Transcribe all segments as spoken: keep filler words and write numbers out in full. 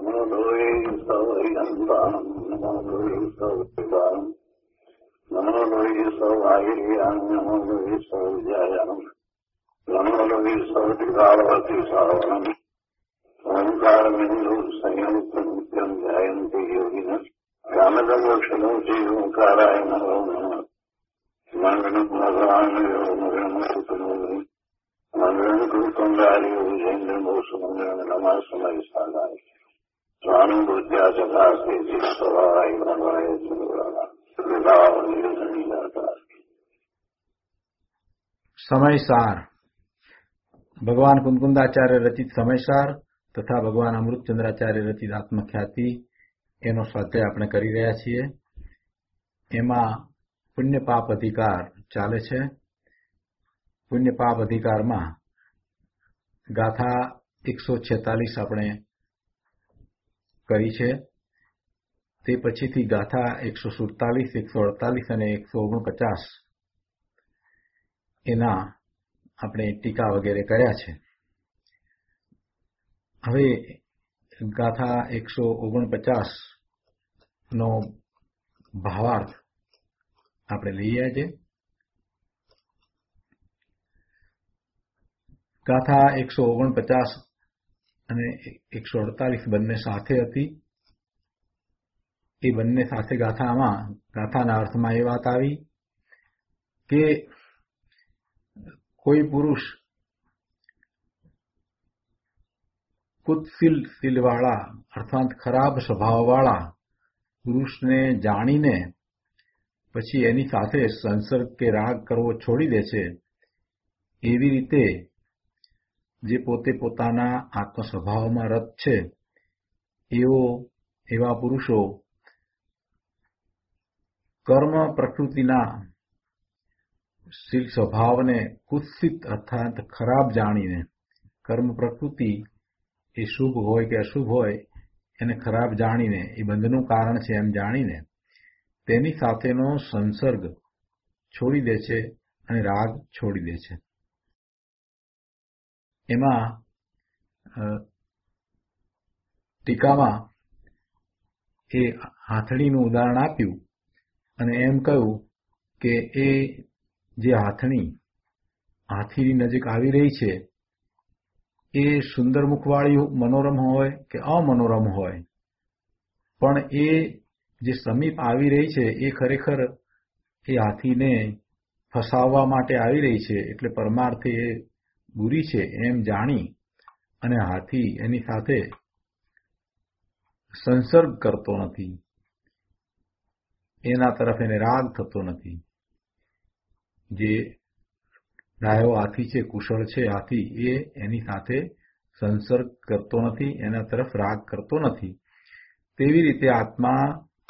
નમો લોહે સૌયંતાનમ નમો લોહે સૌપિતાનમ નમો લોહે સૌઆહિર્યાન નમો લોહે સૌજાયાનમ નમો લોહે સૌપિતાવતી સાવનમ ઓંકાર બિંદુ સંયુક્ત નિત્યમ ધ્યાયંતિ યોગિન રામદમોક્ષણો શ્રી ઓંકારાય નમો નમઃ મંગળમ ભગવાન મંગળમ સુતનોમ મંગળમ કુંડારી ઉજેન્દ્રમોષ મંગળમ નમઃ સમય સાગાય સ્વામી બુદ્ધ્યા સદાસ્તે સવાય ભગવાય ચંદ્રના સમયસાર ભગવાન કુંકુંદાચાર્ય રચિત સમયસાર તથા ભગવાન અમૃતચંદ્રાચાર્ય રચિત આત્મખ્યાતિ એનો સ્વાધ્યાય આપણે કરી રહ્યા છીએ. એમાં પુણ્ય પાપ અધિકાર ચાલે છે. પુણ્ય પાપ અધિકારમાં ગાથા એકસો છેતાલીસ આપણે કરી છે. તે પછીથી ગાથા એકસો સુડતાલીસ એકસો અડતાલીસ અને એકસો ઓગણપચાસ એના આપણે ટીકા વગેરે કર્યા છે. હવે ગાથા એકસો ઓગણપચાસ નો ભાવાર્થ આપણે લઈએ આજે. ગાથા એકસો ઓગણપચાસ અને એકસો અડતાલીસ બંને સાથે હતી. એ બંને સાથે ગાથામાં ગાથાના અર્થમાં એ વાત આવી કે કોઈ પુરુષ કુત્સિલ સિલવાળા અર્થાત ખરાબ સ્વભાવવાળા પુરુષને જાણીને પછી એની સાથે સંસર્ગ કે રાગ કરવો છોડી દે છે. એવી રીતે જે પોતે પોતાના આત્મ સ્વભાવમાં રત છે એવો એવા પુરુષો કર્મ પ્રકૃતિના શીલ સ્વભાવને કુત્સિત અર્થાત ખરાબ જાણીને, કર્મ પ્રકૃતિ એ શુભ હોય કે અશુભ હોય એને ખરાબ જાણીને, એ બંધનું કારણ છે એમ જાણીને તેની સાથેનો સંસર્ગ છોડી દે છે અને રાગ છોડી દે છે. એમાં ટીકામાં એ હાથણીનું ઉદાહરણ આપ્યું અને એમ કહ્યું કે એ જે હાથણી હાથીની નજીક આવી રહી છે એ સુંદર મુખવાળી મનોરમ હોય કે અમનોરમ હોય, પણ એ જે સમીપ આવી રહી છે એ ખરેખર એ હાથીને ફસાવવા માટે આવી રહી છે, એટલે પરમાર્થે એ બુરી છે એમ જાણી અને હાથી એની સાથે સંસર્ગ કરતો નથી, એના તરફ એને રાગ થતો નથી. જે ડાયો હાથી છે, કુશળ છે હાથી, એ એની સાથે સંસર્ગ કરતો નથી, એના તરફ રાગ કરતો નથી. તેવી રીતે આત્મા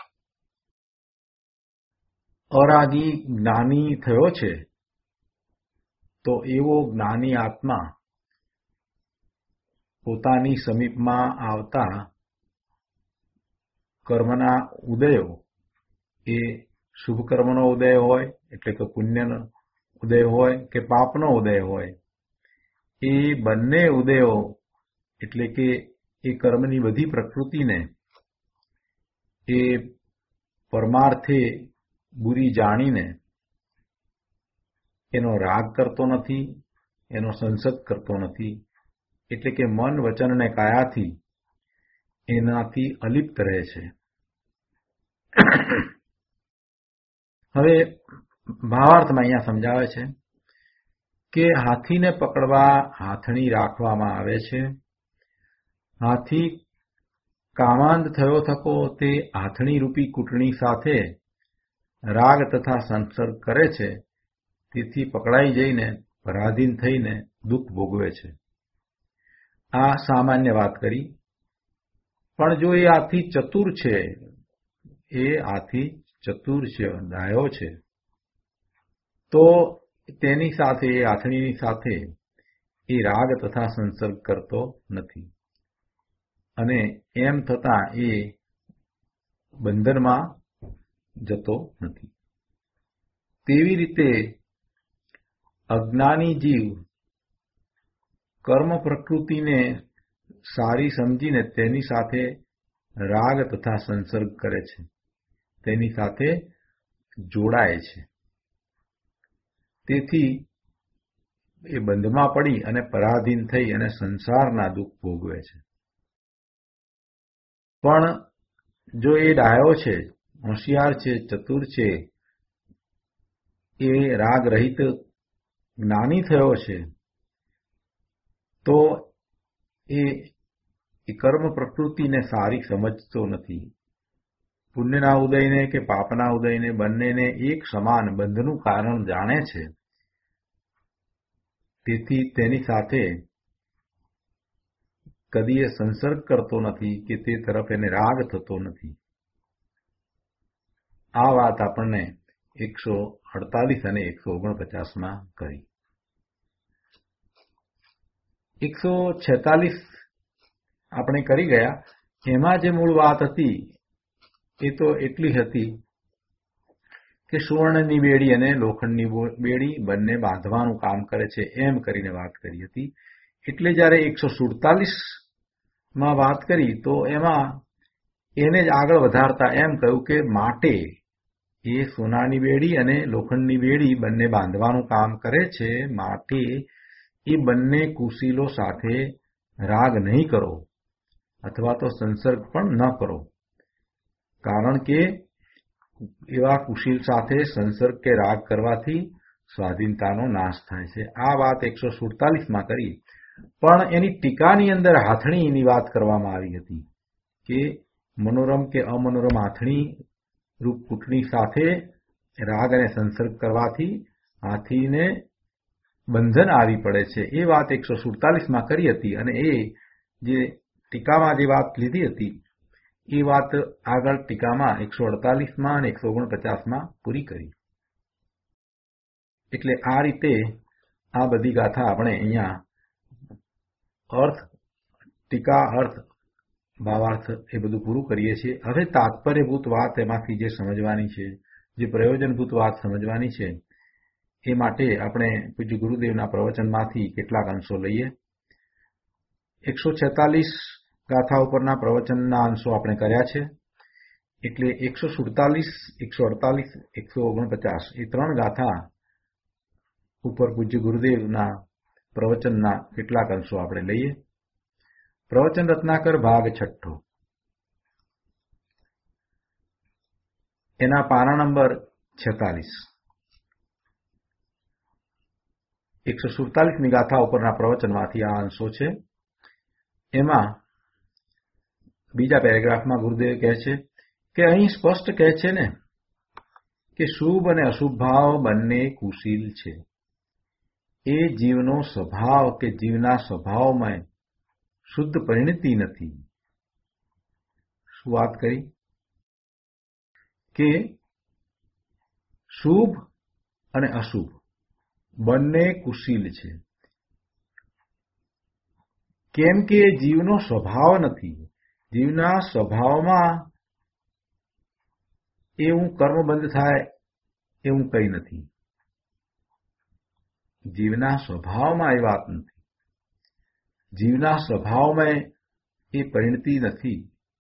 અરાગી જ્ઞાની થયો છે તો એવો જ્ઞાની આત્મા પોતાની સમીપમાં આવતા કર્મના ઉદયો, એ શુભ કર્મનો ઉદય હોય એટલે કે પુણ્યનો ઉદય હોય કે પાપનો ઉદય હોય, એ બંને ઉદયો એટલે કે એ કર્મની બધી પ્રકૃતિને એ પરમાર્થે બુરી જાણીને એનો રાગ કરતો નથી, એનો સંસર્ગ કરતો નથી, એટલે કે મન વચન અને કાયાથી એનાથી અલિપ્ત રહે છે. હવે ભાવાર્થમાં અહીંયા સમજાવે છે કે હાથીને પકડવા હાથણી રાખવામાં આવે છે. હાથી કામાંધ થયો થકો તે હાથણી રૂપી કૂટણી સાથે રાગ તથા સંસર્ગ કરે છે, તેથી પકડાઈ જઈને પરાધીન થઈને દુઃખ ભોગવે છે. આ સામાન્ય વાત કરી. પણ જો એ હાથી ચતુર છે, એ હાથી ચતુર છે, ડાયો છે, તો તેની સાથે એ હાથણીની સાથે એ રાગ તથા સંસર્ગ કરતો નથી અને એમ થતાં એ બંધનમાં જતો નથી. તેવી રીતે અજ્ઞાની જીવ કર્મ પ્રકૃતિને સારી સમજીને તેની સાથે રાગ તથા સંસર્ગ કરે છે, તેની સાથે જોડાય છે. તેથી એ બંધમાં પડી અને પરાધીન થઈ અને સંસારના દુઃખ ભોગવે છે. પણ જો એ ડાયો છે, હોશિયાર છે, ચતુર છે, એ રાગ રહિત જ્ઞાની થયો છે, તો એ કર્મ પ્રકૃતિને સારી સમજતો નથી. પુણ્યના ઉદયને કે પાપના ઉદયને બંનેને એક સમાન બંધનું કારણ જાણે છે. તેથી તેની સાથે કદી એ સંસર્ગ કરતો નથી કે તે તરફ એને રાગ થતો નથી. આ વાત આપણને એકસો અડતાલીસ અને એકસો ઓગણપચાસમાં કરી. એકસો છેતાલીસ આપણે કરી ગયા. એમાં જે મૂળ વાત હતી એ તો એટલી હતી કે સુવર્ણની બેડી અને લોખંડની બેડી બંને બાંધવાનું કામ કરે છે એમ કરીને વાત કરી હતી. એટલે જ્યારે એકસો સુડતાલીસમાં વાત કરી તો એમાં એને જ આગળ વધારતા એમ કહ્યું કે માટે એ સોનાની બેડી અને લોખંડની બેડી બંને બાંધવાનું કામ કરે છે, માટે એ બંને કુશીલો સાથે રાગ નહીં કરો અથવા તો સંસર્ગ પણ ન કરો. કારણ કે એવા કુશીલ સાથે સંસર્ગ કે રાગ કરવાથી સ્વાધીનતાનો નાશ થાય છે. આ વાત એકસો સુડતાલીસમાં કરી. પણ એની ટીકાની અંદર હાથણીની વાત કરવામાં આવી હતી કે મનોરમ કે અમનોરમ હાથણી રૂપ કૂટણી સાથે રાગ અને સંસર્ગ કરવાથી હાથીને બંધન આવી પડે છે. એ વાત એકસો સુડતાલીસમાં કરી હતી અને એ જે ટીકામાં જે વાત લીધી હતી એ વાત આગળ ટીકામાં એકસો અડતાલીસમાં અને એકસો ઓગણપચાસમાં પૂરી કરી. એટલે આ રીતે આ બધી ગાથા આપણે અહીંયા અર્થ, ટીકા, અર્થ, ભાવાર્થ એ બધું પૂરું કરીએ છીએ. હવે તાત્પર્યભૂત વાત એમાંથી જે સમજવાની છે, જે પ્રયોજનભૂત વાત સમજવાની છે, એ માટે આપણે પૂજ્ય ગુરુદેવના પ્રવચનમાંથી કેટલાક અંશો લઈએ. એકસો છેતાલીસ ગાથા ઉપરના પ્રવચનના અંશો આપણે કર્યા છે. એટલે એકસો સુડતાલીસ, એકસો અડતાલીસ, એકસો ઓગણપચાસ એ ત્રણ ગાથા ઉપર પૂજ્ય ગુરુદેવના પ્રવચનના કેટલાક અંશો આપણે લઈએ. પ્રવચન રત્નાકર ભાગ છઠ્ઠો, એના પાના નંબર છેતાલીસ. એકસો સુડતાલીસમી ગાથા ઉપરના પ્રવચનમાંથી આ અંશો છે. એમાં બીજા પેરેગ્રાફમાં ગુરુદેવ કહે છે કે અહીં સ્પષ્ટ કહે છે ને કે શુભ અને અશુભ ભાવ બંને કુશીલ છે. એ જીવનો સ્વભાવ કે જીવના સ્વભાવમાં શુદ્ધ પરિણતિ નથી. શું વાત કરી કે શુભ અને અશુભ બંને કુશીલ છે. કેમ કે જીવનો સ્વભાવ નથી. જીવના સ્વભાવમાં એવું કર્મબંધ થાય એવું કંઈ નથી. જીવના સ્વભાવમાં એ વાત નથી. જીવના સ્વભાવમાં એ પરિણતિ નથી.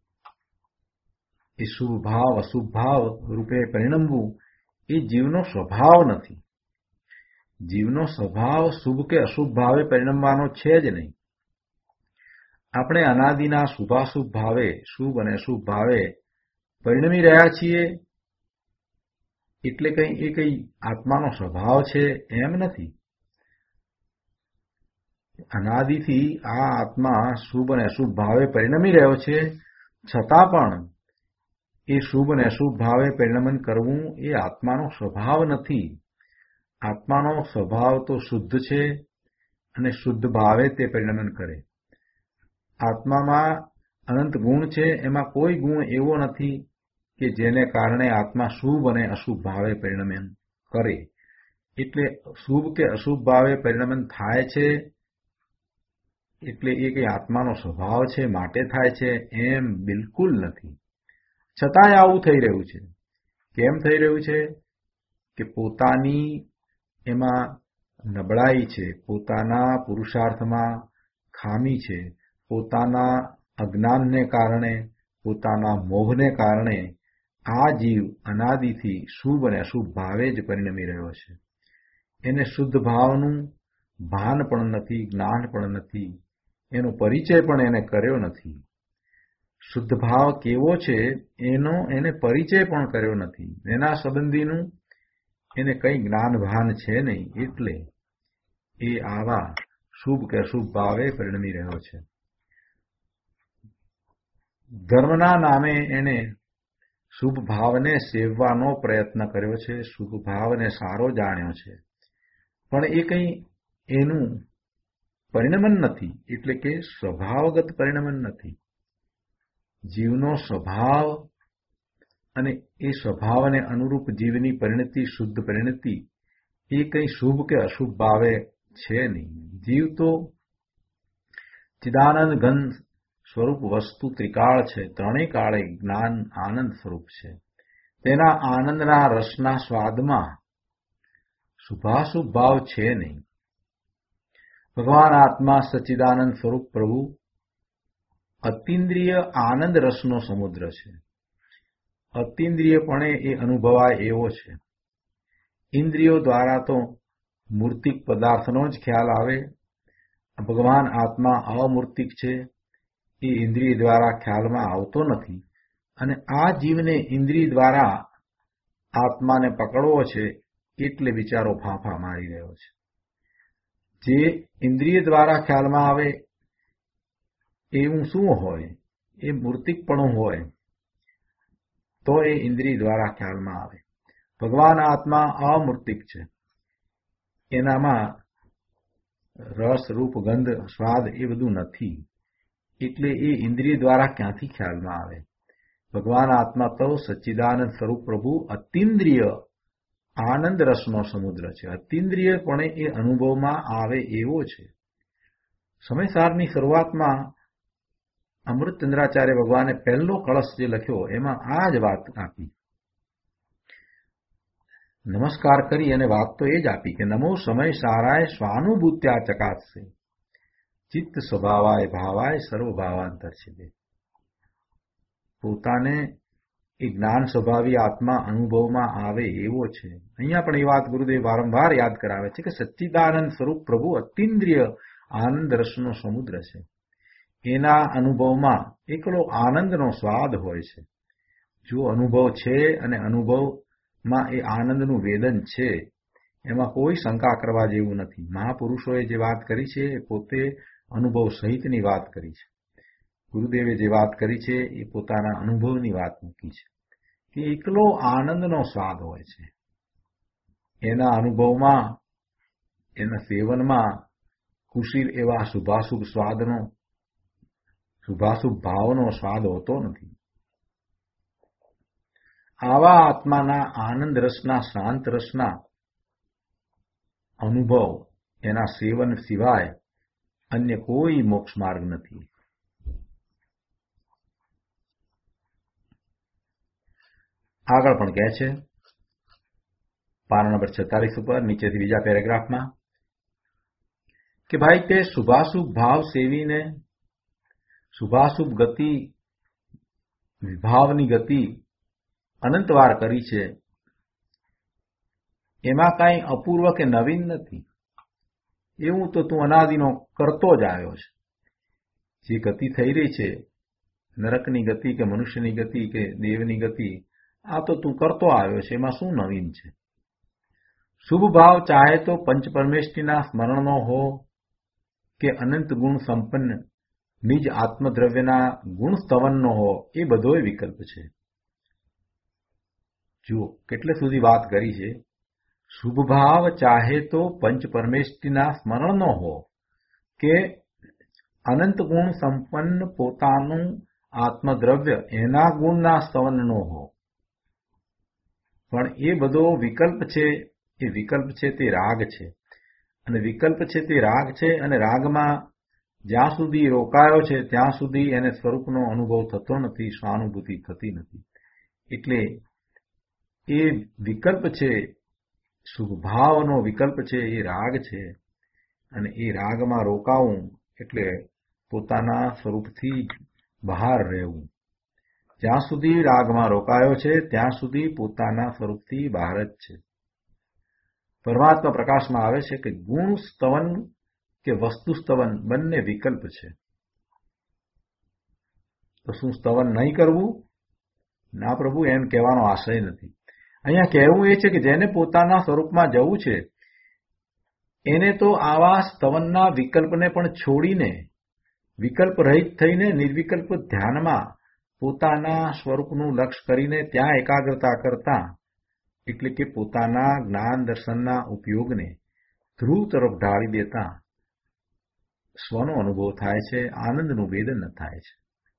એ શુભ ભાવ અશુભ ભાવ રૂપે પરિણમવું એ જીવનો સ્વભાવ નથી. જીવનો સ્વભાવ શુભ કે અશુભ ભાવે પરિણમવાનો છે જ નહીં. આપણે અનાદિના શુભાશુભ ભાવે, શુભ અને અશુભ ભાવે પરિણમી રહ્યા છીએ એટલે કંઈ એ કંઈ આત્માનો સ્વભાવ છે એમ નથી. અનાદિથી આ આત્મા શુભ અને અશુભ ભાવે પરિણમી રહ્યો છે, છતાં પણ એ શુભ અને અશુભ ભાવે પરિણમન કરવું એ આત્માનો સ્વભાવ નથી. આત્માનો સ્વભાવ તો શુદ્ધ છે અને શુદ્ધ ભાવે તે પરિણમન કરે. આત્મામાં અનંત ગુણ છે, એમાં કોઈ ગુણ એવો નથી કે જેને કારણે આત્મા શુભ અને અશુભ ભાવે પરિણમન કરે. એટલે શુભ કે અશુભ ભાવે પરિણમન થાય છે એટલે એ કંઈ આત્માનો સ્વભાવ છે માટે થાય છે એમ બિલકુલ નથી. છતાંય આવું થઈ રહ્યું છે. કેમ થઈ રહ્યું છે કે પોતાની એમાં નબળાઈ છે, પોતાના પુરુષાર્થમાં ખામી છે, પોતાના અજ્ઞાનને કારણે, પોતાના મોહને કારણે આ જીવ અનાદિથી શુભ અને અશુભ ભાવે જ પરિણમી રહ્યો છે. એને શુદ્ધ ભાવનું ભાન પણ નથી, જ્ઞાન પણ નથી, એનો પરિચય પણ એને કર્યો નથી. શુદ્ધ ભાવ કેવો છે એનો એને પરિચય પણ કર્યો નથી. એના સંબંધીનું એને કંઈ જ્ઞાન ભાન છે નહીં, એટલે એ આવા શુભ કે અશુભ ભાવે પરિણમી રહ્યો છે. ધર્મના નામે એને શુભ ભાવને સેવવાનો પ્રયત્ન કર્યો છે, શુભ ભાવને સારો જાણ્યો છે, પણ એ કંઈ એનું પરિણમન નથી, એટલે કે સ્વભાવગત પરિણમન નથી. જીવનો સ્વભાવ અને એ સ્વભાવને અનુરૂપ જીવની પરિણતિ, શુદ્ધ પરિણતિ, એ કંઈ શુભ કે અશુભ ભાવે છે નહીં. જીવ તો ચિદાનંદ ઘન સ્વરૂપ વસ્તુ ત્રિકાળ છે, ત્રણેય કાળે જ્ઞાન આનંદ સ્વરૂપ છે. તેના આનંદના રસના સ્વાદમાં શુભાશુભ ભાવ છે નહીં. ભગવાન આત્મા સચ્ચિદાનંદ સ્વરૂપ પ્રભુ અતિન્દ્રિય આનંદ રસનો સમુદ્ર છે. અતિન્દ્રિયપણે એ અનુભવાય એવો છે. ઇન્દ્રિયો દ્વારા તો મૂર્તિક પદાર્થનો જ ખ્યાલ આવે. ભગવાન આત્મા અમૂર્તિક છે, એ ઇન્દ્રિય દ્વારા ખ્યાલમાં આવતો નથી. અને આ જીવને ઇન્દ્રિય દ્વારા આત્માને પકડવો છે, એટલે બિચારો ફાંફા મારી રહ્યો છે. જે ઇન્દ્રિય દ્વારા ખ્યાલમાં આવે એવું શું હોય? એ મૂર્તિકપણું હોય તો એ ઇન્દ્રિય દ્વારા ખ્યાલમાં આવે. ભગવાન આત્મા અમૂર્તિક છે, એનામાં રસ, રૂપ, ગંધ, સ્વાદ એ બધું નથી, એટલે એ ઇન્દ્રિય દ્વારા ક્યાંથી ખ્યાલમાં આવે? ભગવાન આત્મા તો સચ્ચિદાનંદ સ્વરૂપ પ્રભુ અતિન્દ્રિય આનંદ રસનો સમુદ્ર છે. અતિન્દ્રિયપણે એ અનુભવમાં આવે એવો છે. સમયસારની શરૂઆતમાં અમૃતચંદ્રાચાર્ય ભગવાને પહેલો કળશ જે લખ્યો એમાં આ જ વાત આપી. નમસ્કાર કરી અને વાત તો એ જ આપી કે નમો સમય સારાય સ્વાનુભૂત્યા ચકાશે ચિત્ત સ્વભાવાય ભાવાય સર્વભાવાંતર છે. પોતાને એ જ્ઞાન સ્વભાવી આત્મા અનુભવમાં આવે એવો છે. અહીંયા પણ એ વાત ગુરુદેવ વારંવાર યાદ કરાવે છે કે સચ્ચિદાનંદ સ્વરૂપ પ્રભુ અતિન્દ્રિય આનંદ રસનો સમુદ્ર છે. એના અનુભવમાં એકલો આનંદનો સ્વાદ હોય છે. જો અનુભવ છે અને અનુભવમાં એ આનંદનું વેદન છે, એમાં કોઈ શંકા કરવા જેવું નથી. મહાપુરુષોએ જે વાત કરી છે એ પોતે અનુભવ સહિતની વાત કરી છે. ગુરુદેવે જે વાત કરી છે એ પોતાના અનુભવની વાત મૂકી છે કે એકલો આનંદનો સ્વાદ હોય છે. એના અનુભવમાં, એના સેવનમાં કુશીલ એવા શુભાશુભ સ્વાદનો, શુભાશુભ ભાવનો સ્વાદ હોતો નથી. આવા આત્માના આનંદ રસના, શાંત રસના અનુભવ, એના સેવન સિવાય અન્ય કોઈ મોક્ષ માર્ગ નથી. આગળ પણ કહે છે પાના નંબર છેતાલીસ ઉપર નીચેથી બીજા પેરેગ્રાફમાં કે ભાઈ તે શુભાશુભ ભાવ સેવીને શુભાશુભ ગતિ, વિભાવની ગતિ અનંતવાર કરી છે, એમાં કાંઈ અપૂર્વ કે નવીન નથી. એવું તો તું અનાદિનો કરતો જ આવ્યો છે. જે ગતિ થઈ રહી છે, નરકની ગતિ કે મનુષ્યની ગતિ કે દેવની ગતિ, આ તો તું કરતો આવ્યો છે, એમાં શું નવીન છે? શુભ ભાવ ચાહે તો પંચ પરમેષ્ઠીના સ્મરણનો હો કે અનંત ગુણ સંપન્ન નિજ આત્મદ્રવ્યના ગુણ સ્તવનનો હો, એ બધોય વિકલ્પ છે. જુઓ કેટલે સુધી વાત કરી છે. શુભ ભાવ ચાહે તો પંચ પરમેષ્ઠીના સ્મરણનો હો કે અનંત ગુણ સંપન્ન પોતાનું આત્મદ્રવ્ય એના ગુણના સ્તવનનો હો, પણ એ બધો વિકલ્પ છે. એ વિકલ્પ છે તે રાગ છે, અને વિકલ્પ છે તે રાગ છે, અને રાગમાં જ્યાં સુધી રોકાયો છે ત્યાં સુધી એને સ્વરૂપનો અનુભવ થતો નથી, સ્વાનુભૂતિ થતી નથી. એટલે એ વિકલ્પ છે, શુભ ભાવનો વિકલ્પ છે, એ રાગ છે, અને એ રાગમાં રોકાવું એટલે પોતાના સ્વરૂપથી બહાર રહેવું. જ્યાં સુધી રાગમાં રોકાયો છે ત્યાં સુધી પોતાના સ્વરૂપથી બહાર જ છે. પરમાત્મા પ્રકાશમાં આવે છે કે ગુણ સ્તવન કે વસ્તુ સ્તવન બંને વિકલ્પ છે. તો શું સ્તવન નહીં કરવું? ના પ્રભુ, એમ કહેવાનો આશય નથી. અહીંયા કહેવું એ છે કે જેને પોતાના સ્વરૂપમાં જવું છે એને તો આવા સ્તવનના વિકલ્પને પણ છોડીને વિકલ્પ રહિત થઈને નિર્વિકલ્પ ધ્યાનમાં પોતાના સ્વરૂપનું લક્ષ્ય કરીને ત્યાં એકાગ્રતા કરતા, એટલે કે પોતાના જ્ઞાન દર્શનના ઉપયોગને ધ્રુવ તરફ ઢાળી દેતા સ્વનો અનુભવ થાય છે, આનંદનું વેદન થાય છે.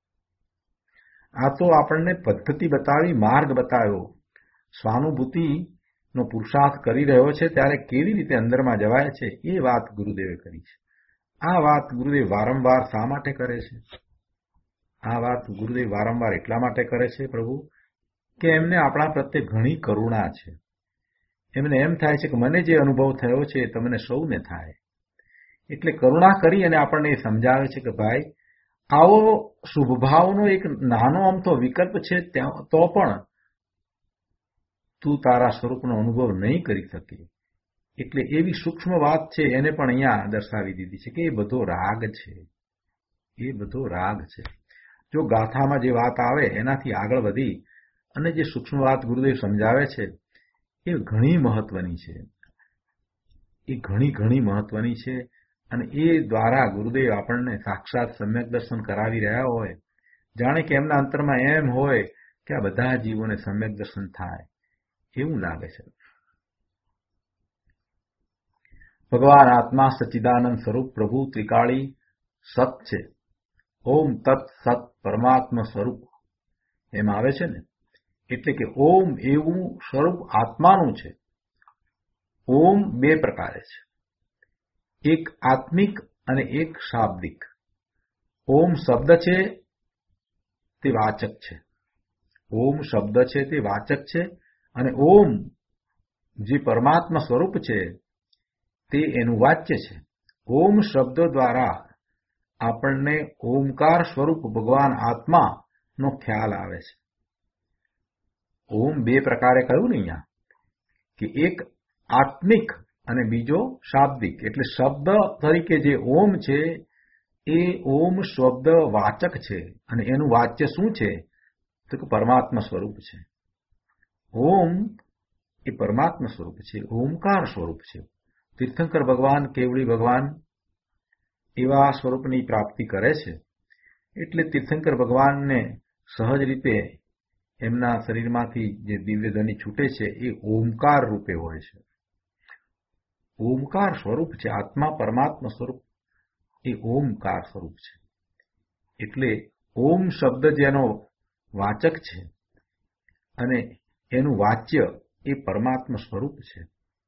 આ તો આપણને પદ્ધતિ બતાવી, માર્ગ બતાવ્યો. સ્વાનુભૂતિનો પુરુષાર્થ કરી રહ્યો છે ત્યારે કેવી રીતે અંદરમાં જવાય છે એ વાત ગુરુદેવે કરી છે. આ વાત ગુરુદેવ વારંવાર શા માટે કરે છે? આ વાત ગુરુદેવ વારંવાર એટલા માટે કરે છે પ્રભુ કે એમને આપણા પ્રત્યે ઘણી કરુણા છે. એમને એમ થાય છે કે મને જે અનુભવ થયો છે એ તમને સૌને થાય. એટલે કરુણા કરી અને આપણને એ સમજાવે છે કે ભાઈ, આવો શુભભાવનો એક નાનો અમથો વિકલ્પ છે તો પણ તું તારા સ્વરૂપનો અનુભવ નહીં કરી શકે. એટલે એવી સૂક્ષ્મ વાત છે એને પણ અહીંયા દર્શાવી દીધી છે કે એ બધો રાગ છે. એ બધો રાગ છે. જો ગાથામાં જે વાત આવે એનાથી આગળ વધી અને જે સૂક્ષ્મ વાત ગુરુદેવ સમજાવે છે એ ઘણી મહત્વની છે. એ ઘણી ઘણી મહત્વની છે અને એ દ્વારા ગુરુદેવ આપણને સાક્ષાત સમ્યક દર્શન કરાવી રહ્યા હોય, જાણે કે એમના અંતરમાં એમ હોય કે આ બધા જીવોને સમ્યક દર્શન થાય એવું લાગે છે. ભગવાન આત્મા સચ્ચિદાનંદ સ્વરૂપ પ્રભુ ત્રિકાળી સત છે. ઓમ તત્ સત પરમાત્મા સ્વરૂપ એમ આવે છે ને, એટલે કે ઓમ એવું સ્વરૂપ આત્માનું છે. ઓમ બે પ્રકારે છે, એક આત્મિક અને એક શાબ્દિક. ઓમ શબ્દ છે તે વાચક છે. ઓમ શબ્દ છે તે વાચક છે અને ઓમ જે પરમાત્મા સ્વરૂપ છે તે એનું વાચ્ય છે. ઓમ શબ્દ દ્વારા આપણને ઓમકાર સ્વરૂપ ભગવાન આત્માનો ખ્યાલ આવે છે. ઓમ બે પ્રકારે કહ્યું ને અહીંયા કે એક આત્મિક અને બીજો શાબ્દિક. એટલે શબ્દ તરીકે જે ઓમ છે એ ઓમ શબ્દ વાચક છે અને એનું વાચ્ય શું છે તો કે પરમાત્મા સ્વરૂપ છે. ઓમ એ પરમાત્મા સ્વરૂપ છે, ઓમકાર સ્વરૂપ છે. તીર્થંકર ભગવાન, કેવડી ભગવાન એવા સ્વરૂપની પ્રાપ્તિ કરે છે. એટલે તીર્થંકર ભગવાનને સહજ રીતે એમના શરીરમાંથી જે દિવ્ય ધ્વનિ છૂટે છે એ ઓમકાર રૂપે હોય છે. ઓમકાર સ્વરૂપ છે. આત્મા પરમાત્મા સ્વરૂપ એ ઓમકાર સ્વરૂપ છે. એટલે ઓમ શબ્દ જેનો વાચક છે અને એનું વાચ્ય એ પરમાત્મા સ્વરૂપ છે.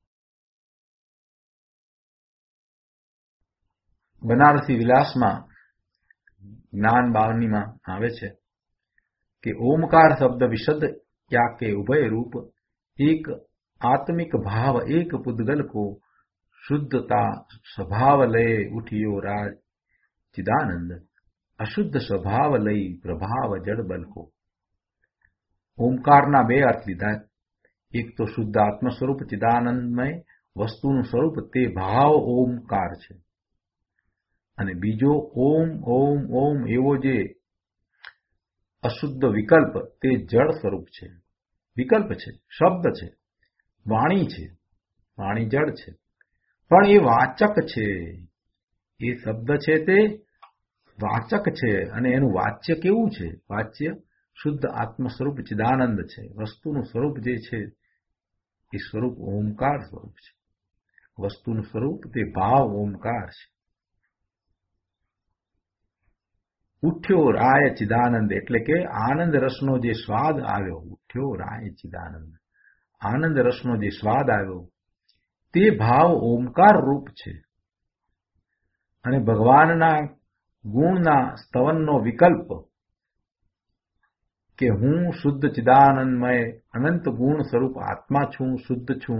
બનારસી વિલાસમાં જ્ઞાન બાવનીમાં આવે છે કે ઓમકાર શબ્દ વિશદ क्या के उभय रूप एक आत्मिक भाव एक पुद्गल को शुद्धता स्वभाव लय उठियो राज चिदानंद अशुद्ध स्वभाव लय प्रभाव जड़ बल को. ओमकारना બે અર્થ લીધા. એક તો શુદ્ધ આત્મ સ્વરૂપ ચિદાનંદમય વસ્તુનું સ્વરૂપ તે ભાવ ઓમકાર છે અને બીજો ઓમ ઓમ ઓમ એવો જે અશુદ્ધ વિકલ્પ તે જળ સ્વરૂપ છે. વિકલ્પ છે, શબ્દ છે, વાણી છે. વાણી જળ છે પણ એ વાચક છે. એ શબ્દ છે તે વાચક છે અને એનું વાચ્ય કેવું છે? વાચ્ય શુદ્ધ આત્મ સ્વરૂપ ચિદાનંદ છે. વસ્તુનું સ્વરૂપ જે છે એ સ્વરૂપ ઓમકાર સ્વરૂપ છે. વસ્તુનું સ્વરૂપ તે ભાવ ઓમકાર છે. ઉઠ્યો રાય ચિદાનંદ એટલે કે આનંદ રસનો જે સ્વાદ આવ્યો. ઉઠ્યો રાય ચિદાનંદ, આનંદ રસનો જે સ્વાદ આવ્યો તે ભાવ ઓમકાર રૂપ છે. અને ભગવાનના ગુણના સ્તવનનો વિકલ્પ કે હું શુદ્ધ ચિદાનંદમય અનંત ગુણ સ્વરૂપ આત્મા છું, શુદ્ધ છું,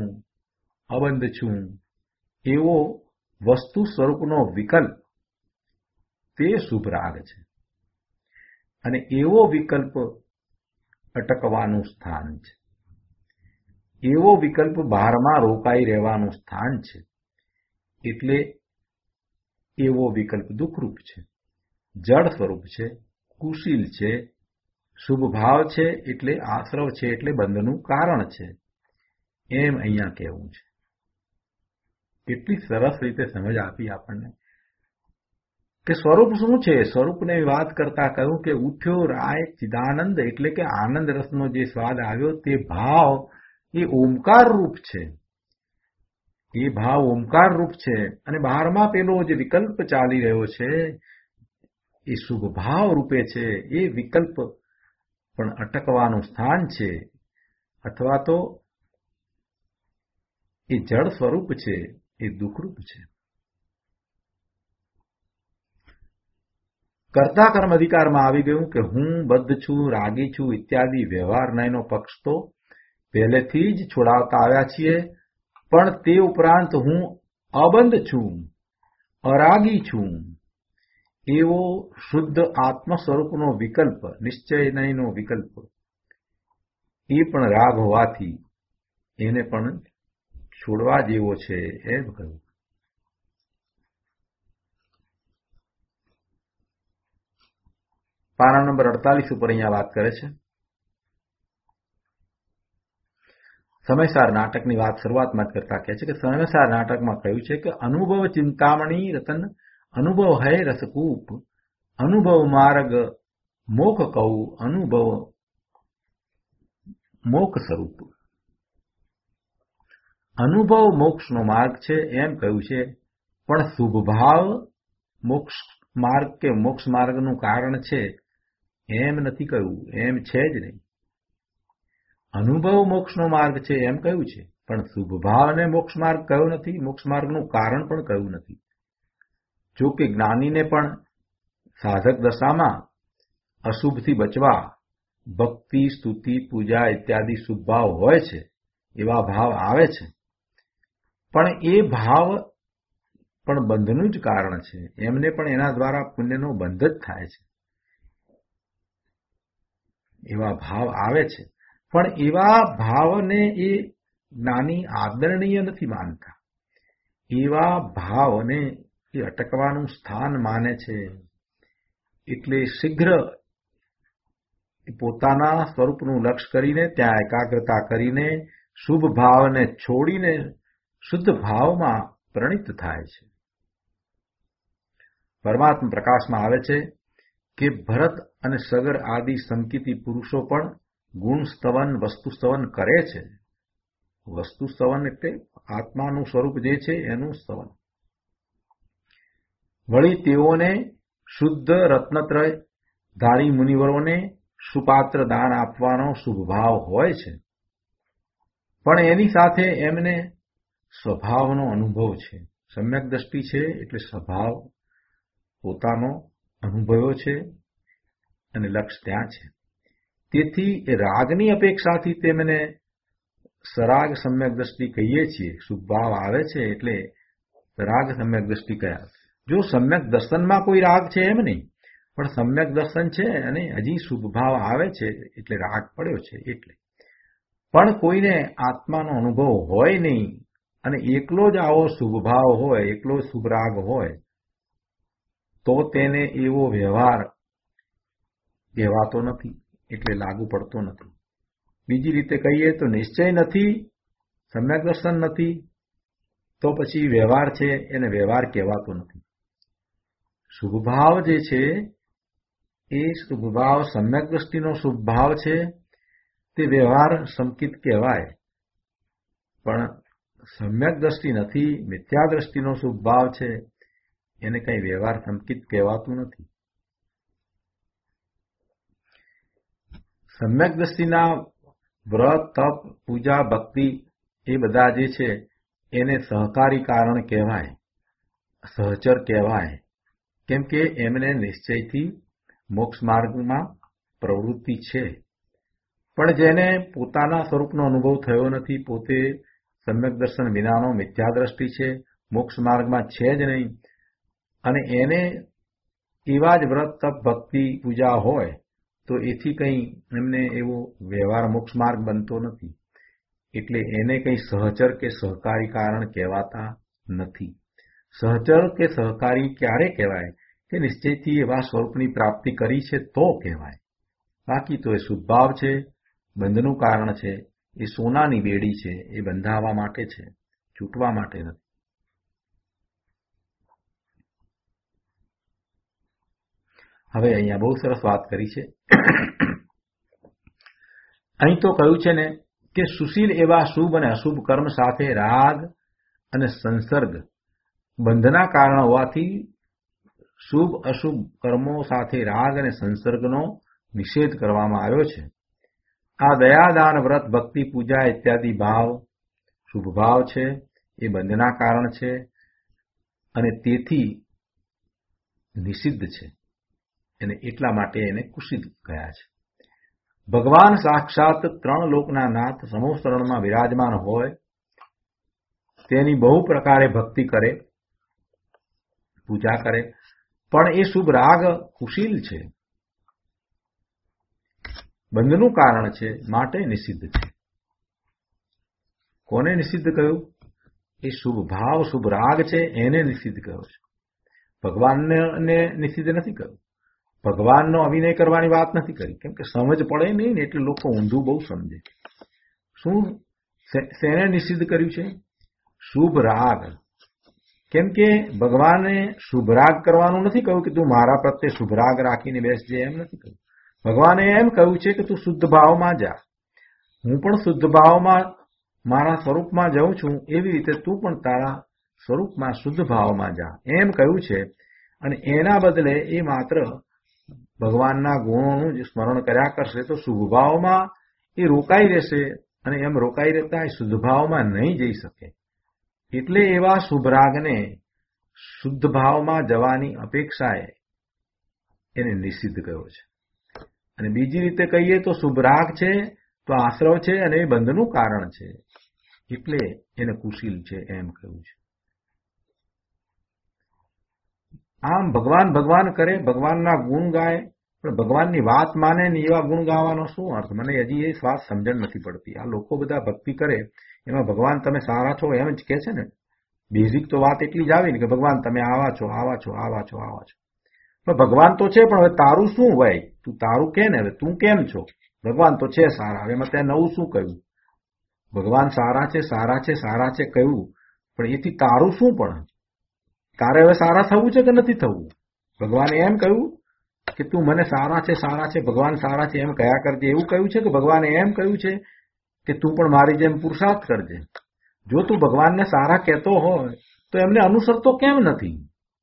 અબંધ છું એવો વસ્તુ સ્વરૂપનો વિકલ્પ તે શુભ રાગ છે. અને એવો વિકલ્પ અટકવાનું સ્થાન છે, એવો વિકલ્પ બહારમાં રોકાઈ રહેવાનું સ્થાન છે. એટલે એવો વિકલ્પ દુઃખરૂપ છે, જળ સ્વરૂપ છે, કુશીલ છે, શુભ ભાવ છે એટલે આશ્રવ છે એટલે બંધનું કારણ છે, એમ અહીંયા કહેવું છે. કેટલી સરસ રીતે સમજ આપી આપણને કે સ્વરૂપ શું છે. સ્વરૂપને વાત કરતા કહ્યું કે ઉઠ્યો રાય ચિદાનંદ, એટલે કે આનંદ રસનો જે સ્વાદ આવ્યો તે ભાવ એ ઓમકાર રૂપ છે. એ ભાવ ઓમકાર રૂપ છે. અને બહારમાં પેલો જે વિકલ્પ ચાલી રહ્યો છે એ શુભ ભાવ રૂપે છે. એ વિકલ્પ પણ અટકવાનું સ્થાન છે, અથવા તો એ જળ સ્વરૂપ છે, એ દુઃખરૂપ છે. કર્તા કર્મ અધિકારમાં આવી ગયું કે હું બદ્ધ છું, રાગી છું ઇત્યાદિ વ્યવહાર નયનો પક્ષ તો પહેલેથી જ છોડાવતા આવ્યા છીએ. પણ તે ઉપરાંત હું અબંધ છું, અરાગી છું, એવો શુદ્ધ આત્મ સ્વરૂપનો વિકલ્પ, નિશ્ચય નયનો વિકલ્પ, એ પણ રાગ હોવાથી એને પણ છોડવા જેવો છે એમ કહ્યું. પાના નંબર અડતાલીસ ઉપર અહીંયા વાત કરે છે. સમયસાર નાટકની વાત શરૂઆતમાં કરતા કહે છે કે સમયસાર નાટકમાં કહ્યું છે કે અનુભવ ચિંતામણી રતન, અનુભવ હૈ રસકૂપ, અનુભવ માર્ગ મોખ કહું, અનુભવ મોક્ષ સ્વરૂપ. અનુભવ મોક્ષનો માર્ગ છે એમ કહ્યું છે, પણ શુભ ભાવ મોક્ષ માર્ગ કે મોક્ષ માર્ગનું કારણ છે એમ નથી કહ્યું, એમ છે જ નહીં. અનુભવ મોક્ષનો માર્ગ છે એમ કહ્યું છે, પણ શુભ ભાવને મોક્ષ માર્ગ કહ્યો નથી, મોક્ષ માર્ગનું કારણ પણ કહ્યું નથી. જો કે જ્ઞાનીને પણ સાધક દશામાં અશુભથી બચવા ભક્તિ, સ્તુતિ, પૂજા ઇત્યાદિ શુભ ભાવ હોય છે, એવા ભાવ આવે છે. પણ એ ભાવ પણ બંધનું જ કારણ છે. એમને પણ એના દ્વારા પુણ્યનો બંધ જ થાય છે. એવા ભાવ આવે છે, પણ એવા ભાવને એ જ્ઞાની આદરણીય નથી માનતા. એવા ભાવને એ અટકવાનું સ્થાન માને છે. એટલે શીઘ્ર પોતાના સ્વરૂપનું લક્ષ્ય કરીને ત્યાં એકાગ્રતા કરીને શુભ ભાવને છોડીને શુદ્ધ ભાવમાં પ્રણિત થાય છે. પરમાત્મા પ્રકાશમાં આવે છે કે ભરત અને સગર આદિ સંકિતી પુરુષો પણ ગુણ સ્તવન, વસ્તુ સ્તવન કરે છે. વસ્તુ સ્તવન એટલે આત્માનું સ્વરૂપ જે છે એનું સ્તવન. વળી તેઓને શુદ્ધ રત્નત્રય ધારી મુનિવરોને સુપાત્ર દાન આપવાનો શુભ ભાવ હોય છે. પણ એની સાથે એમને સ્વભાવનો અનુભવ છે. સમ્યક દ્રષ્ટિ છે એટલે સ્વભાવ પોતાનો અનુભવ્યો છે અને લક્ષ્ય ત્યાં છે. તેથી રાગની અપેક્ષાથી તેમને સરાગ સમ્યક દ્રષ્ટિ કહીએ છીએ. શુભ ભાવ આવે છે એટલે રાગ સમ્યક દ્રષ્ટિ કયા. જો સમ્યક દર્શનમાં કોઈ રાગ છે એમ નહીં, પણ સમ્યક દર્શન છે અને હજી શુભ ભાવ આવે છે એટલે રાગ પડ્યો છે. એટલે પણ કોઈને આત્માનો અનુભવ હોય નહીં અને એકલો જ આવો શુભ ભાવ હોય, એકલો શુભ રાગ હોય, તો તેને એવો વ્યવહાર કહેવાતો નથી, એટલે લાગુ પડતો નથી. બીજી રીતે કહીએ તો નિશ્ચય નથી, સમ્યક દર્શન નથી, તો પછી વ્યવહાર છે એને વ્યવહાર કહેવાતો નથી. શુભ ભાવ જે છે એ શુભ ભાવ સમ્યક દ્રષ્ટિનો શુભ ભાવ છે, તે વ્યવહાર સંકિત કહેવાય. પણ સમ્યક દ્રષ્ટિ નથી, મિથ્યા દ્રષ્ટિનો શુભ ભાવ છે, એને કઈ વ્યવહાર સંકિત કહેવાતું નથી. સમ્યક દ્રષ્ટિના વ્રત, તપ, પૂજા, ભક્તિ એ બધા જે છે એને સહકારી કારણ કહેવાય, સહચર કહેવાય. કેમ કે એમને નિશ્ચયથી મોક્ષ માર્ગમાં પ્રવૃત્તિ છે. પણ જેને પોતાના સ્વરૂપનો અનુભવ થયો નથી, પોતે સમ્યક દર્શન વિનાનો મિથ્યા દ્રષ્ટિ છે, મોક્ષ માર્ગમાં છે જ નહીં, અને એને એવા જ વ્રત તપ ભક્તિ પૂજા હોય તો એથી કંઈ એમને એવો વ્યવહાર મોક્ષ માર્ગ બનતો નથી. એટલે એને કંઈ સહચર કે સહકારી કારણ કહેવાતા નથી. સહચર કે સહકારી ક્યારે કહેવાય કે નિશ્ચયથી એવા સ્વરૂપની પ્રાપ્તિ કરી છે તો કહેવાય. બાકી તો એ શુદ્ધભાવ છે, બંધનું કારણ છે, એ સોનાની બેડી છે, એ બંધાવવા માટે છે, છૂટવા માટે નથી. હવે અહીંયા બહુ સરસ વાત કરી છે. અહીં તો કહ્યું છે ને કે સુશીલ એવા શુભ અને અશુભ કર્મ સાથે રાગ અને સંસર્ગ બંધના કારણ હોવાથી શુભ અશુભ કર્મો સાથે રાગ અને સંસર્ગનો નિષેધ કરવામાં આવ્યો છે. આ દયાદાન વ્રત ભક્તિ પૂજા ઇત્યાદિ ભાવ શુભ ભાવ છે, એ બંધના કારણ છે અને તેથી નિષિદ્ધ છે, અને એટલા માટે એને કુસિદ્ધ કહ્યા છે. ભગવાન સાક્ષાત ત્રણ લોકના નાથ સમોસ્તરણમાં વિરાજમાન હોય તેની બહુ પ્રકારે ભક્તિ કરે, પૂજા કરે, પણ એ શુભ રાગ કુશીલ છે, બંધનું કારણ છે, માટે નિષિદ્ધ છે. કોને નિષિદ્ધ કહ્યું? એ શુભ ભાવ શુભ રાગ છે એને નિષિદ્ધ કહ્યો છે. ભગવાનને નિષિદ્ધ નથી કહ્યું. ભગવાનનો અભિનય કરવાની વાત નથી કરી, કેમ કે સમજ પડે નહીં ને એટલે લોકો ઊંધું બહુ સમજે. શું શેને નિષિદ્ધ કર્યું છે? શુભ રાગ. કેમ કે ભગવાને શુભ રાગ કરવાનું નથી કહ્યું કે તું મારા પ્રત્યે શુભ રાગ રાખીને બેસજે, એમ નથી કહ્યું. ભગવાને એમ કહ્યું છે કે તું શુદ્ધ ભાવમાં જા. હું પણ શુદ્ધ ભાવમાં મારા સ્વરૂપમાં જાઉં છું, એવી રીતે તું પણ તારા સ્વરૂપમાં શુદ્ધ ભાવમાં જા, એમ કહ્યું છે. અને એના બદલે એ માત્ર ભગવાનના ગુણોનું જ સ્મરણ કર્યા કરશે તો શુભ ભાવમાં એ રોકાઈ રહેશે, અને એમ રોકાઈ રહેતા એ શુદ્ધ ભાવમાં નહીં જઈ શકે. એટલે એવા શુભ રાગને શુદ્ધ ભાવમાં જવાની અપેક્ષાએ એને નિષિદ્ધ કહ્યો છે. અને બીજી રીતે કહીએ તો શુભ રાગ છે તો આશ્રવ છે અને એ બંધનું કારણ છે, એટલે એને કુશીલ છે એમ કહ્યું છે. આમ ભગવાન ભગવાન કરે, ભગવાનના ગુણ ગાય, પણ ભગવાનની વાત માને ને એવા ગુણ ગાવાનો શું અર્થ? મને હજી એ વાત સમજણ નથી પડતી. આ લોકો બધા ભક્તિ કરે એમાં ભગવાન તમે સારા છો એમ જ કે છે ને. બેઝિક તો વાત એટલી જ આવી ને કે ભગવાન તમે આવા છો આવા છો આવા છો આવા છો. પણ ભગવાન તો છે, પણ હવે તારું શું હોય? તું તારું કે ને, હવે તું કેમ છો? ભગવાન તો છે સારા, હવે એમાં ત્યાં નવું શું કહ્યું? ભગવાન સારા છે સારા છે સારા છે કહ્યું, પણ એથી તારું શું? પણ તારે હવે સારા થવું છે કે નથી થવું? ભગવાને એમ કહ્યું કે તું મને સારા છે સારા છે ભગવાન સારા છે એમ કયા કરજે, એવું કહ્યું છે? કે ભગવાને એમ કહ્યું છે કે તું પણ મારી જેમ પુરુષાર્થ કરજે? જો તું ભગવાનને સારા કહેતો હોય તો એમને અનુસરતો કેમ નથી?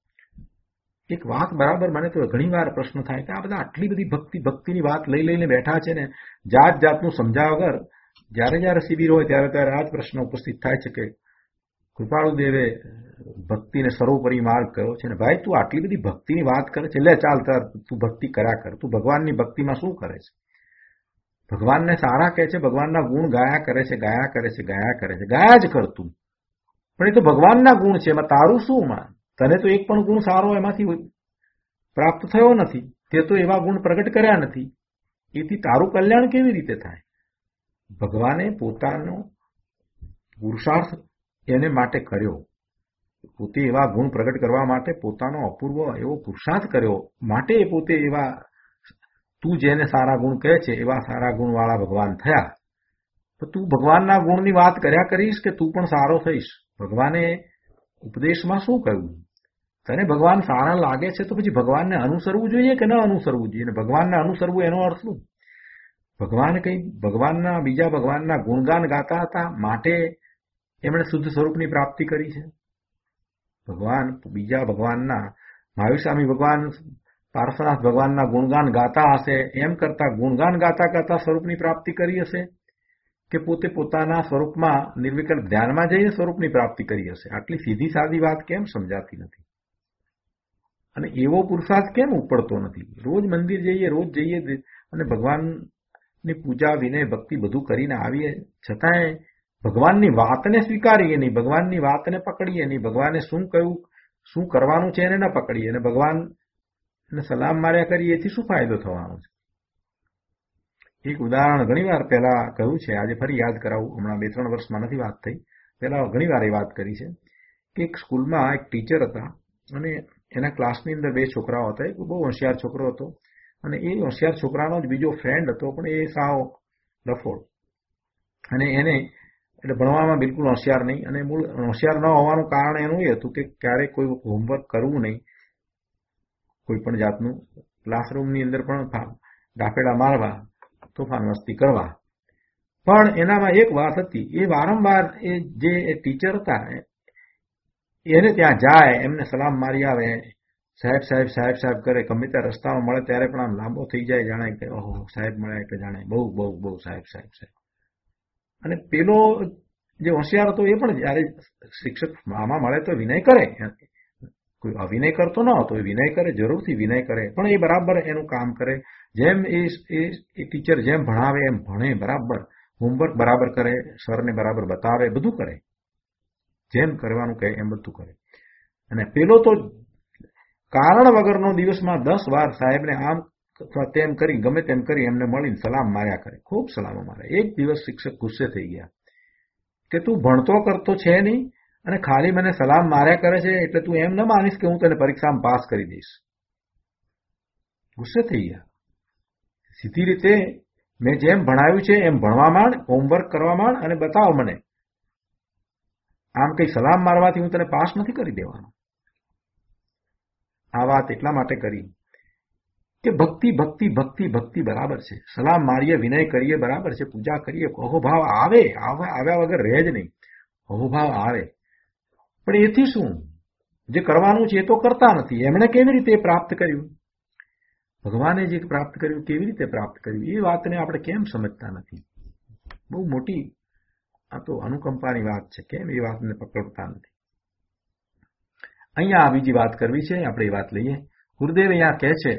એક વાત બરાબર મને તો ઘણી વાર પ્રશ્ન થાય કે આ બધા આટલી બધી ભક્તિ ભક્તિની વાત લઈ લઈને બેઠા છે ને, જાત જાતનું સમજાવ્યા વગર જ્યારે જ્યારે શિબિર હોય ત્યારે ત્યારે આ જ પ્રશ્ન ઉપસ્થિત થાય છે કે કૃપાળુદેવે ભક્તિને સર્વોપરી માર્ગ કયો છે ને ભાઈ તું આટલી બધી ભક્તિની વાત કરે છે, લે ચાલ તાર તું ભક્તિ કર્યા કર. તું ભગવાનની ભક્તિમાં શું કરે છે? ભગવાનને સારા કહે છે, ભગવાનના ગુણ ગાયા કરે છે ગાયા કરે છે ગાયા કરે છે ગાયા જ કર તું, પણ એ તો ભગવાનના ગુણ છે, એમાં તારું શું? માં તને તો એક પણ ગુણ સારો એમાંથી પ્રાપ્ત થયો નથી, તે તો એવા ગુણ પ્રગટ કર્યા નથી, એથી તારું કલ્યાણ કેવી રીતે થાય? ભગવાને પોતાનો પુરુષાર્થ એને માટે કર્યો, પોતે એવા ગુણ પ્રગટ કરવા માટે પોતાનો અપૂર્વ એવો પુરુષાર્થ કર્યો, માટે એ પોતે એવા તું જેને સારા ગુણ કહે છે એવા સારા ગુણવાળા ભગવાન થયા. તો તું ભગવાનના ગુણની વાત કર્યા કરીશ કે તું પણ સારો થઈશ? ભગવાને ઉપદેશમાં શું કહ્યું? તને ભગવાન સારા લાગે છે તો પછી ભગવાનને અનુસરવું જોઈએ કે ન અનુસરવું જોઈએ? ભગવાનને અનુસરવું એનો અર્થ શું? ભગવાન કઈ ભગવાનના બીજા ભગવાનના ગુણગાન ગાતા હતા માટે એમણે શુદ્ધ સ્વરૂપની પ્રાપ્તિ કરી છે? ભગવાન બીજા ભગવાનના મહાવીર સ્વામી ભગવાન પાર્શ્વનાથ ભગવાનના ગુણગાન ગાતા હશે, એમ કરતા ગુણગાન ગાતા કરતા સ્વરૂપની પ્રાપ્તિ કરી હશે, કે પોતે પોતાના સ્વરૂપમાં નિર્વિકલ્પ ધ્યાનમાં જઈને સ્વરૂપની પ્રાપ્તિ કરી હશે? આટલી સીધી સાદી વાત કેમ સમજાતી નથી? અને એવો પુરુષાર્થ કેમ ઉપડતો નથી? રોજ મંદિર જઈએ, રોજ જઈએ અને ભગવાનની પૂજા વિનય ભક્તિ બધું કરીને આવીએ, છતાંય ભગવાનની વાતને સ્વીકારીએ નહીં, ભગવાનની વાતને પકડીએ નહીં, ભગવાને શું કહ્યું શું કરવાનું છે એને ન પકડીએ, અને ભગવાન અને સલામ માર્યા કરી એથી શું ફાયદો થવાનો છે? એક ઉદાહરણ ઘણી વાર પહેલા કહ્યું છે, આજે ફરી યાદ કરાવું. હમણાં બે ત્રણ વર્ષમાં નથી વાત થઈ, પહેલા ઘણી વાર એ વાત કરી છે કે એક સ્કૂલમાં એક ટીચર હતા અને એના ક્લાસની અંદર બે છોકરાઓ હતા. એક બહુ હોશિયાર છોકરો હતો અને એ હોશિયાર છોકરાનો જ બીજો ફ્રેન્ડ હતો, પણ એ સાવ ડફોળ, અને એને એટલે ભણવામાં બિલકુલ હોશિયાર નહીં. અને મૂળ હોશિયાર ન હોવાનું કારણ એનું એ હતું કે ક્યારેક કોઈ હોમવર્ક કરવું નહીં, કોઈ પણ જાતનું, ક્લાસરૂમની અંદર પણ ડાફેડા મારવા, તોફાન મસ્તી કરવા. પણ એનામાં એક વાત હતી, એ વારંવાર એ જે ટીચર હતા એને ત્યાં જાય, એમને સલામ મારી આવે, સાહેબ સાહેબ સાહેબ સાહેબ કરે, ગમે ત્યાં રસ્તામાં મળે ત્યારે પણ આમ લાંબો થઈ જાય, જાણે કે ઓહો સાહેબ મળ્યા એટલે જાણે બહુ બહુ બહુ સાહેબ સાહેબ સાહેબ. અને પેલો જે હોશિયાર હતો એ પણ જયારે શિક્ષક આમાં મળે તો વિનય કરે, કોઈ અવિનય કરતો ન હતો, એ વિનય કરે, જરૂરથી વિનય કરે, પણ એ બરાબર એનું કામ કરે. જેમ એ ટીચર જેમ ભણાવે એમ ભણે, બરાબર હોમવર્ક બરાબર કરે, સરને બરાબર બતાવે, બધું કરે, જેમ કરવાનું કહે એમ બધું કરે. અને પેલો તો કારણ વગરનો દિવસમાં દસ વાર સાહેબને આમ અથવા તેમ કરી, ગમે તેમ કરી એમને મળીને સલામ માર્યા કરે, ખૂબ સલામો મારે. એક દિવસ શિક્ષક ગુસ્સે થઈ ગયા કે તું ભણતો કરતો છે નહીં અને ખાલી મને સલામ માર્યા કરે છે, એટલે તું એમ ન માનીશ કે હું તને પરીક્ષામાં પાસ કરી દઈશ. ગુસ્સે થઈ ગયા. સીધી રીતે મેં જેમ ભણાવ્યું છે એમ ભણવા માંડ, હોમવર્ક કરવા માંડ અને બતાવો મને. આમ કઈ સલામ મારવાથી હું તને પાસ નથી કરી દેવાનો. આ વાત એટલા માટે કરી કે ભક્તિ ભક્તિ ભક્તિ ભક્તિ બરાબર છે, સલામ મારીએ, વિનય કરીએ બરાબર છે, પૂજા કરીએ, અહોભાવ આવે, આવ્યા વગર રહે જ નહીં, અહોભાવ આવે. પણ એથી શું? જે કરવાનું છે એ તો કરતા નથી. એમણે કેવી રીતે પ્રાપ્ત કર્યું? ભગવાને જે પ્રાપ્ત કર્યું કેવી રીતે પ્રાપ્ત કર્યું એ વાતને આપણે કેમ સમજતા નથી? બહુ મોટી આ તો અનુકંપાની વાત છે, કેમ એ વાતને પકડતા નથી? અહીંયા બીજી વાત કરવી છે, આપણે એ વાત લઈએ. ગુરુદેવ અહીંયા કહે છે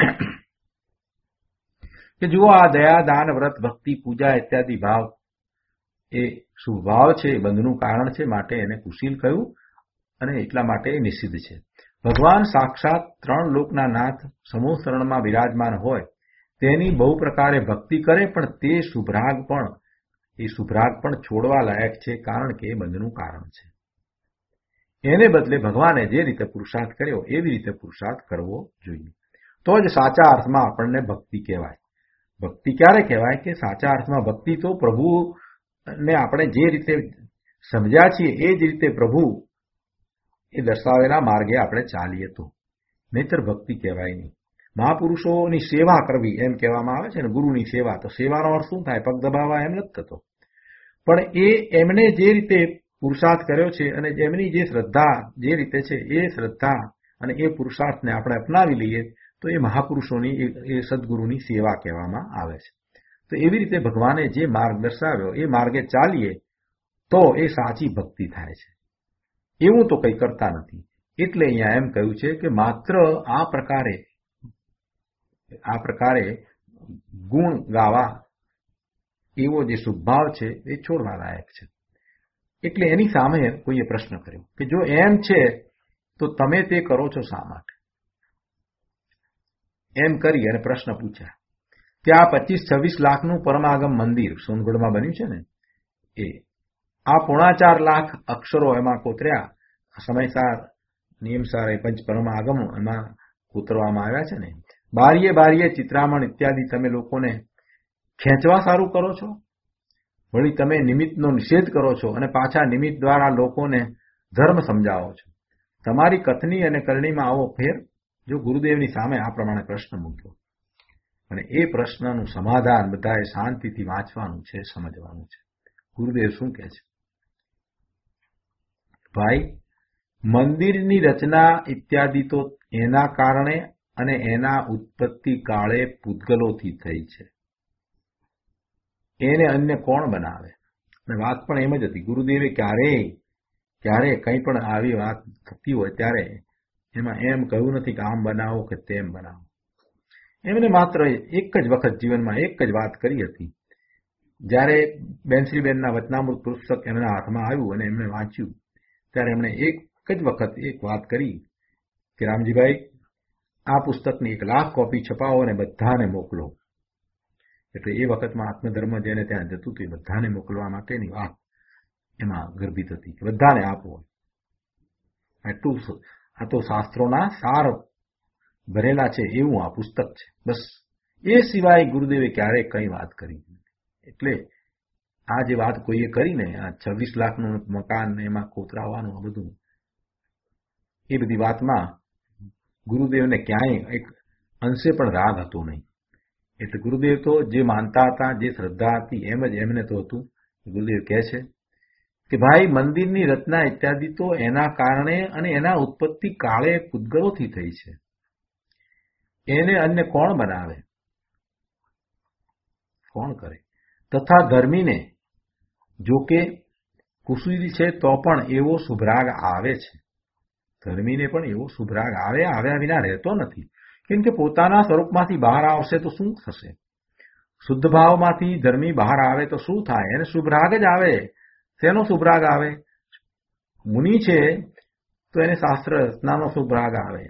કે જુઓ, આ દયા, દાન, વ્રત, ભક્તિ, પૂજા ઇત્યાદિ ભાવ એ શુભ ભાવ છે, એ બંધનું કારણ છે, માટે એને કુશીલ કહ્યું અને એટલા માટે એ નિષિદ્ધ છે. ભગવાન સાક્ષાત ત્રણ લોકના નાથ સમૂહ શરણમાં વિરાજમાન હોય તેની બહુ પ્રકારે ભક્તિ કરે, પણ તે શુભરાગ પણ એ શુભરાગ પણ છોડવા લાયક છે, કારણ કે એ બંધનું કારણ છે. એને બદલે ભગવાને જે રીતે પુરુષાર્થ કર્યો એવી રીતે પુરુષાર્થ કરવો જોઈએ, તો જ સાચા અર્થમાં આપણને ભક્તિ કહેવાય. ભક્તિ ક્યારે કહેવાય? કે સાચા અર્થમાં ભક્તિ તો પ્રભુને આપણે જે રીતે સમજ્યા છીએ એ જ રીતે પ્રભુ એ દર્શાવેલા માર્ગે આપણે ચાલીએ તો, નહીતર ભક્તિ કહેવાય નહીં. મહાપુરુષોની સેવા કરવી એમ કહેવામાં આવે છે ને, ગુરુની સેવા. તો સેવાનો અર્થ શું થાય? પગ દબાવવા એમ નથી થતો. પણ એ એમને જે રીતે પુરુષાર્થ કર્યો છે અને એમની જે શ્રદ્ધા જે રીતે છે એ શ્રદ્ધા અને એ પુરુષાર્થને આપણે અપનાવી લઈએ તો એ મહાપુરુષોની એ સદગુરુની સેવા કહેવામાં આવે છે. તો એવી રીતે ભગવાને જે માર્ગ દર્શાવ્યો એ માર્ગે ચાલીએ તો એ સાચી ભક્તિ થાય છે. એવું તો કંઈ કરતા નથી. એટલે અહીંયા એમ કહ્યું છે કે માત્ર આ પ્રકારે આ પ્રકારે ગુણ ગાવા એવો જે શુભભાવ છે એ છોડવા લાયક છે. એટલે એની સામે કોઈએ પ્રશ્ન કર્યો કે જો એમ છે તો તમે તે કરો છો શા માટે? એમ કરી અને પ્રશ્ન પૂછ્યા કે આ પચીસ છવ્વીસ લાખનું પરમાગમ મંદિર સોનગઢમાં બન્યું છે ને, એ આ પોણા ચાર લાખ અક્ષરો એમાં કોતર્યા, સમયસાર નિયમસાર એ પંચ પરમાગમ એમાં કોતરવામાં આવ્યા છે ને, બારીએ બારીએ ચિત્રામણ ઇત્યાદિ તમે લોકોને ખેંચવા સારું કરો છો, વળી તમે નિમિત્તનો નિષેધ કરો છો અને પાછા નિમિત્ત દ્વારા લોકોને ધર્મ સમજાવો છો. તમારી કથની અને કરણીમાં આવો ફેર? જો ગુરુદેવની સામે આ પ્રમાણે પ્રશ્ન મૂક્યો અને એ પ્રશ્નનું સમાધાન બધાએ શાંતિથી વાંચવાનું છે, સમજવાનું છે. ગુરુદેવ શું કહે છે? ભાઈ, મંદિરની રચના ઇત્યાદિ તો એના કારણે અને એના ઉત્પત્તિ કાળે પૂતગલોથી થઈ છે. એને અન્ય કોણ બનાવે? અને વાત પણ એમ જ હતી. ગુરુદેવે ક્યારેય ક્યારે કંઈ પણ આવી વાત થતી હોય ત્યારે એમાં એમ કહ્યું નથી કે આમ બનાવો કે તેમ બનાવો. એમને માત્ર એક જ વખત જીવનમાં એક જ વાત કરી હતી. જ્યારે બેનશ્રીબેનના વચનામૃત પુસ્તક એમના હાથમાં આવ્યું અને એમણે વાંચ્યું ત્યારે એમણે એક જ વખત એક વાત કરી કે રામજીભાઈ, આ પુસ્તકની એક લાખ કોપી છપાવો અને બધાને મોકલો. એટલે એ વખતમાં આત્મધર્મ જેને ત્યાં જતું હતું એ બધાને મોકલવા માટેની વાત એમાં ગર્ભિત હતી કે બધાને આપો. એટલું આ તો શાસ્ત્રોના સાર ભરેલા છે એવું આ પુસ્તક છે. બસ એ સિવાય ગુરુદેવે ક્યારેય કઈ વાત કરી નથી. એટલે આ જે વાત કોઈએ કરીને આ છવ્વીસ લાખનું મકાન એમાં કોતરાવાનું આ બધું એ બધી વાતમાં ગુરુદેવને ક્યાંય એક અંશે પણ રાગ હતો નહીં. એટલે ગુરુદેવ તો જે માનતા હતા, જે શ્રદ્ધા હતી એમ જ એમને તો હતું. ગુરુદેવ કહે છે કે ભાઈ મંદિરની રચના ઇત્યાદિ તો એના કારણે અને એના ઉત્પત્તિ કાળે પૂતગલોથી થઈ છે. એને અન્ય કોણ બનાવે, કોણ કરે? તથા ધર્મીને જોકે કુસુરી છે તો પણ એવો શુભરાગ આવે છે. ધર્મીને પણ એવો શુભરાગ આવે, આવ્યા વિના રહેતો નથી. કેમ કે પોતાના સ્વરૂપમાંથી બહાર આવશે તો શું થશે? શુદ્ધ ભાવમાંથી ધર્મી બહાર આવે તો શું થાય? એને શુભરાગ જ આવે. શેનો શુભરાગ આવે? મુનિ છે તો એને શાસ્ત્ર રચનાનો શુભરાગ આવે.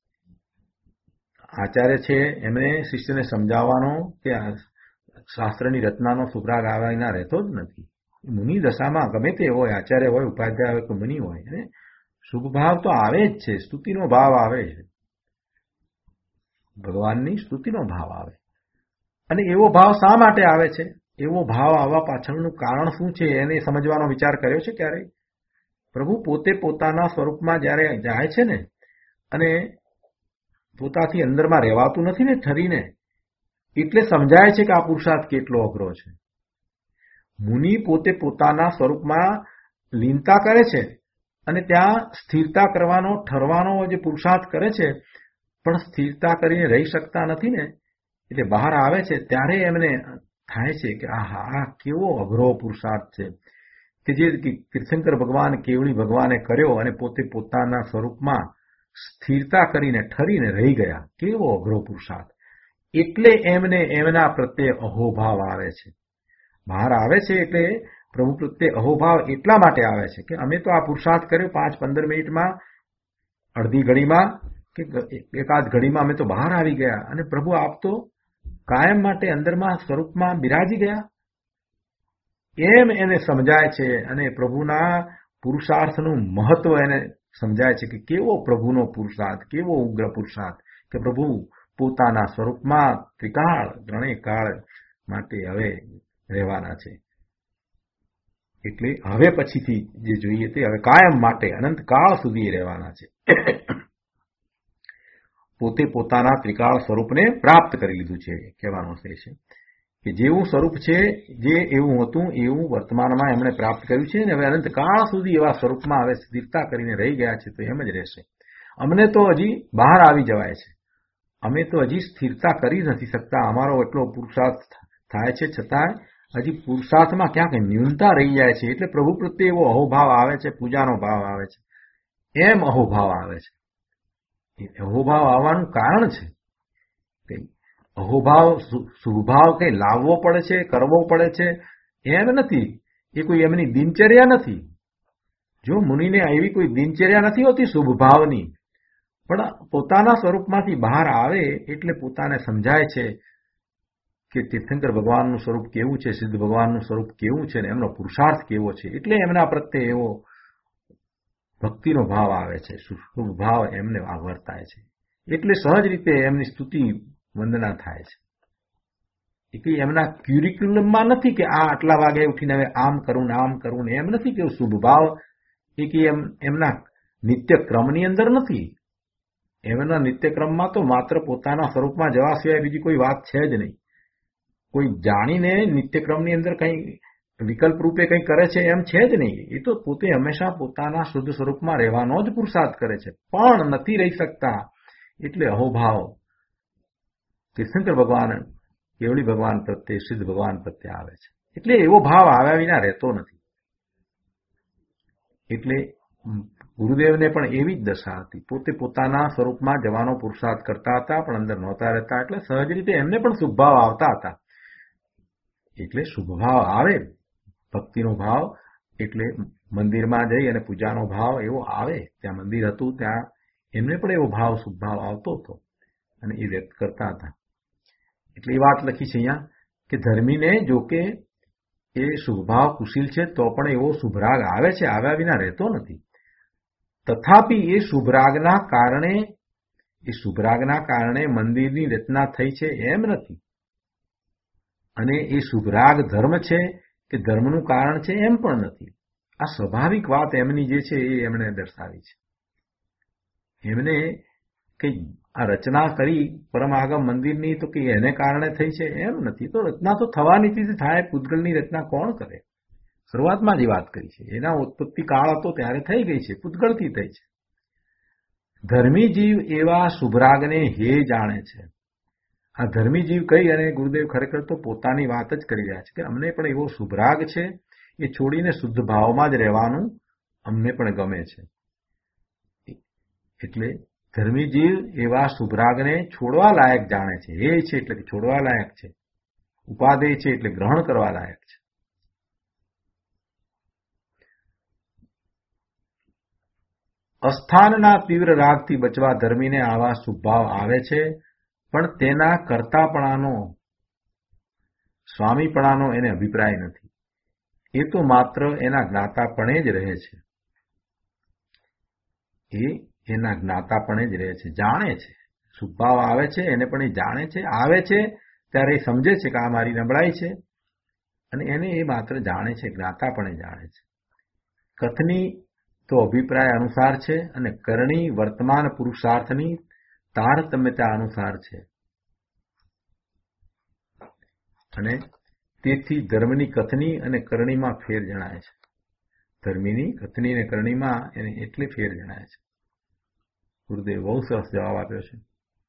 આચાર્ય છે એમને શિષ્યને સમજાવવાનો કે શાસ્ત્રની રચનાનો શુભરાગ આવ્યા વિના રહેતો જ નથી. મુનિ દશામાં ગમે તે હોય, આચાર્ય હોય, ઉપાધ્યાય હોય કે મુનિ હોય, એને શુભ ભાવ તો આવે જ છે. સ્તુતિનો ભાવ આવે છે, ભગવાનની સ્તુતિનો ભાવ આવે. અને એવો ભાવ શા માટે આવે છે? એવો ભાવ આવવા પાછળનું કારણ શું છે એને સમજવાનો વિચાર કર્યો છે ક્યારેય? પ્રભુ પોતે પોતાના સ્વરૂપમાં જ્યારે જાય છે ને અને પોતાથી અંદરમાં રહેવાતું નથી ને ઠરીને, એટલે સમજાય છે કે આ પુરુષાર્થ કેટલો અઘરો છે. મુનિ પોતે પોતાના સ્વરૂપમાં લીનતા કરે છે અને ત્યાં સ્થિરતા કરવાનો, ઠરવાનો જે પુરુષાર્થ કરે છે, પણ સ્થિરતા કરીને રહી શકતા નથી ને, એટલે બહાર આવે છે ત્યારે એમને થાય છે કે આહા, આ કેવો અઘરો પુરુષાર્થ છે કે જે તીર્થંકર ભગવાન, કેવળી ભગવાને કર્યો અને પોતે પોતાના સ્વરૂપમાં સ્થિરતા કરીને ઠરીને રહી ગયા. કેવો અઘરો પુરુષાર્થ! એટલે એમને એમના પ્રત્યે અહોભાવ આવે છે. બહાર આવે છે એટલે પ્રભુ પ્રત્યે અહોભાવ એટલા માટે આવે છે કે અમે તો આ પુરુષાર્થ કર્યો પાંચ પંદર મિનિટમાં, અડધી ઘડીમાં કે એકાદ ઘડીમાં અમે તો બહાર આવી ગયા અને પ્રભુ આપ તો કાયમ માટે અંદરમાં સ્વરૂપમાં બિરાજી ગયા. એમ એને સમજાય છે અને પ્રભુના પુરુષાર્થનું મહત્વ એને સમજાય છે કે કેવો પ્રભુનો પુરુષાર્થ, કેવો ઉગ્ર પુરુષાર્થ કે પ્રભુ પોતાના સ્વરૂપમાં ત્રિકાળ ત્રણેય કાળ માટે હવે રહેવાના છે. એટલે હવે પછીથી જે જોઈએ તે હવે કાયમ માટે અનંત કાળ સુધી રહેવાના છે. પોતે પોતાના ત્રિકાળ સ્વરૂપને પ્રાપ્ત કરી લીધું છે કહેવાનો છે કે જેવું સ્વરૂપ છે, જે એવું હતું એવું વર્તમાનમાં એમણે પ્રાપ્ત કર્યું છે અને હવે અનંત કાળ સુધી એવા સ્વરૂપમાં હવે સ્થિરતા કરીને રહી ગયા છે. તો એમ જ રહેશે. અમને તો હજી બહાર આવી જવાય છે, અમે તો હજી સ્થિરતા કરી નથી શકતા. અમારો એટલો પુરુષાર્થ થાય છે છતાં હજી પુરુષાર્થમાં ક્યાંક ન્યૂનતા રહી જાય છે. એટલે પ્રભુ પ્રત્યે એવો અહોભાવ આવે છે, પૂજાનો ભાવ આવે છે. એમ અહોભાવ આવે છે. અહોભાવ આવવાનું કારણ છે કે અહોભાવ શુભભાવ કઈ લાવવો પડે છે, કરવો પડે છે એમ નથી. એ કોઈ એમની દિનચર્યા નથી. જો મુનિને એવી કોઈ દિનચર્યા નથી હોતી શુભભાવની, પણ પોતાના સ્વરૂપમાંથી બહાર આવે એટલે પોતાને સમજાય છે કે તીર્થંકર ભગવાનનું સ્વરૂપ કેવું છે, સિદ્ધ ભગવાનનું સ્વરૂપ કેવું છે ને એમનો પુરુષાર્થ કેવો છે. એટલે એમના પ્રત્યે એવો ભક્તિનો ભાવ આવે છે, શુભ ભાવ એમને વર્તાય છે. એટલે સહજ રીતે એમની સ્તુતિ વંદના થાય છે. એ કઈ એમના ક્યુરિક્યુલમમાં નથી કે આ આટલા વાગે ઉઠીને હવે આમ કરું ને આમ કરું ને એમ નથી કે શુભ ભાવ એ કે એમ એમના નિત્યક્રમની અંદર નથી. એમના નિત્યક્રમમાં તો માત્ર પોતાના સ્વરૂપમાં જવા સિવાય બીજી કોઈ વાત છે જ નહીં. કોઈ જાણીને નિત્યક્રમની અંદર કંઈ વિકલ્પ રૂપે કંઈ કરે છે એમ છે જ નહીં. એ તો પોતે હંમેશા પોતાના શુદ્ધ સ્વરૂપમાં રહેવાનો જ પુરુષાર્થ કરે છે, પણ નથી રહી શકતા. એટલે અહોભાવ તીર્થંકર ભગવાન, કેવળી ભગવાન પ્રત્યે, સિદ્ધ ભગવાન પ્રત્યે આવે છે. એટલે એવો ભાવ આવ્યા વિના રહેતો નથી. એટલે ગુરુદેવને પણ એવી જ દશા હતી. પોતે પોતાના સ્વરૂપમાં જવાનો પુરુષાર્થ કરતા હતા પણ અંદર નહોતા રહેતા. એટલે સહજ રીતે એમને પણ શુભભાવ આવતા હતા. એટલે શુભભાવ આવે, ભક્તિનો ભાવ, એટલે મંદિરમાં જઈ અને પૂજાનો ભાવ એવો આવે. ત્યાં મંદિર હતું ત્યાં એમને પણ એવો ભાવ, શુભભાવ આવતો હતો. અને એ વ્યક્ત કરતા હતા. એટલે એ વાત લખી છે અહીંયા કે ધર્મીને જો કે એ શુભભાવ કુશીલ છે તો પણ એવો શુભરાગ આવે છે, આવ્યા વિના રહેતો નથી. તથાપી એ શુભરાગના કારણે એ શુભરાગના કારણે મંદિરની રચના થઈ છે એમ નથી, અને એ શુભરાગ ધર્મ છે કે ધર્મનું કારણ છે એમ પણ નથી. આ સ્વાભાવિક વાત એમની જે છે એ એમણે દર્શાવી છે. એમને કઈ આ રચના કરી પરમાગમ મંદિરની તો કે એને કારણે થઈ છે એમ નથી. તો રચના તો થવાની હતી, થાય. પૂતગલની રચના કોણ કરે? શરૂઆતમાં જે વાત કરી છે એના ઉત્પત્તિ કાળ હતો ત્યારે થઈ ગઈ છે, પૂતગલથી થઈ છે. ધર્મી જીવ એવા શુભરાગને હે જાણે છે. આ ધર્મી જીવ કહી અને ગુરુદેવ ખરેખર તો પોતાની વાત જ કરી રહ્યા છે કે અમને પણ એવો શુભરાગ છે, એ છોડીને શુદ્ધ ભાવમાં જ રહેવાનું અમને પણ ગમે છે. એટલે ધર્મી જીવ એવા શુભરાગને છોડવા લાયક જાણે છે. હે છે એટલે કે છોડવા લાયક છે, ઉપાદેય છે એટલે ગ્રહણ કરવા લાયક છે. અસ્થાનના તીવ્ર રાગથી બચવા ધર્મીને આવા શુભભાવ આવે છે, પણ તેના કર્તાપણાનો, સ્વામીપણાનો એને અભિપ્રાય નથી. એ તો માત્ર એના જ્ઞાતાપણે જ રહે છે. એ એના જ્ઞાતાપણે જ રહે છે, જાણે છે. શુભભાવ આવે છે એને પણ એ જાણે છે. આવે છે ત્યારે એ સમજે છે કે આ મારી નબળાઈ છે, અને એને એ માત્ર જાણે છે, જ્ઞાતાપણે જાણે છે. કથની તો અભિપ્રાય અનુસાર છે, અને કરણી વર્તમાન પુરુષાર્થની તારતમ્યતા અનુસાર છે. અને તેથી ધર્મની કથની અને કરણીમાં ફેર જણાય છે. ધર્મીની કથની અને કરણીમાં એને એટલે ફેર જણાય છે. ગુરુદેવ બહુ સરસ જવાબ આપ્યો છે.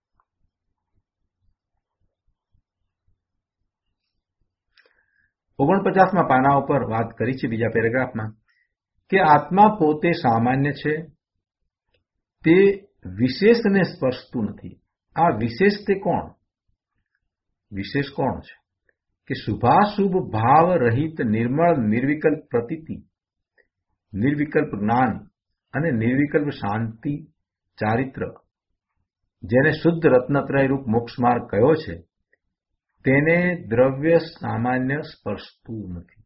ઓગણપચાસમાં પાના ઉપર વાત કરી છે બીજા પેરેગ્રાફમાં કે આત્મા પોતે સામાન્ય છે, તે વિશેષને સ્પર્શતું નથી. આ વિશેષ તે કોણ? વિશેષ કોણ છે? કે શુભાશુભ ભાવ રહિત નિર્મળ નિર્વિકલ્પ પ્રતીતિ, નિર્વિકલ્પ જ્ઞાન અને નિર્વિકલ્પ શાંતિ ચારિત્ર, જેને શુદ્ધ રત્નત્રય રૂપ મોક્ષ માર્ગ કયો છે, તેને દ્રવ્ય સામાન્ય સ્પર્શતું નથી.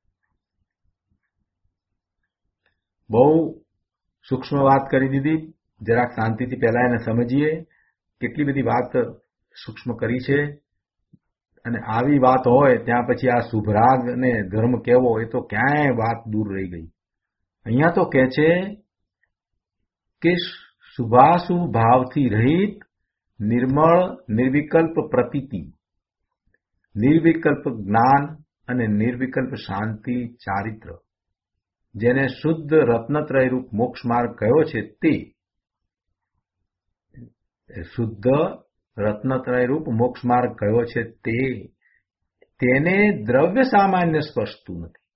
બહુ સૂક્ષ્મ વાત કરી દીધી. જરાક શાંતિથી પહેલા એને સમજીએ. કેટલી બધી વાત સૂક્ષ્મ કરી છે, અને આવી વાત હોય ત્યાં પછી આ શુભરાગ અને ધર્મ કેવો એ તો ક્યાંય વાત દૂર રહી ગઈ. અહીંયા તો કહે છે કે શુભાશુભ ભાવથી રહિત નિર્મળ નિર્વિકલ્પ પ્રતીતિ, નિર્વિકલ્પ જ્ઞાન અને નિર્વિકલ્પ શાંતિ ચારિત્ર, જેને શુદ્ધ રત્નત્રય રૂપ મોક્ષ માર્ગ કયો છે, તે શુદ્ધ રત્નત્રય રૂપ મોક્ષ માર્ગ કયો છે, તે તેને દ્રવ્ય સામાન્ય સ્પર્શતું નથી.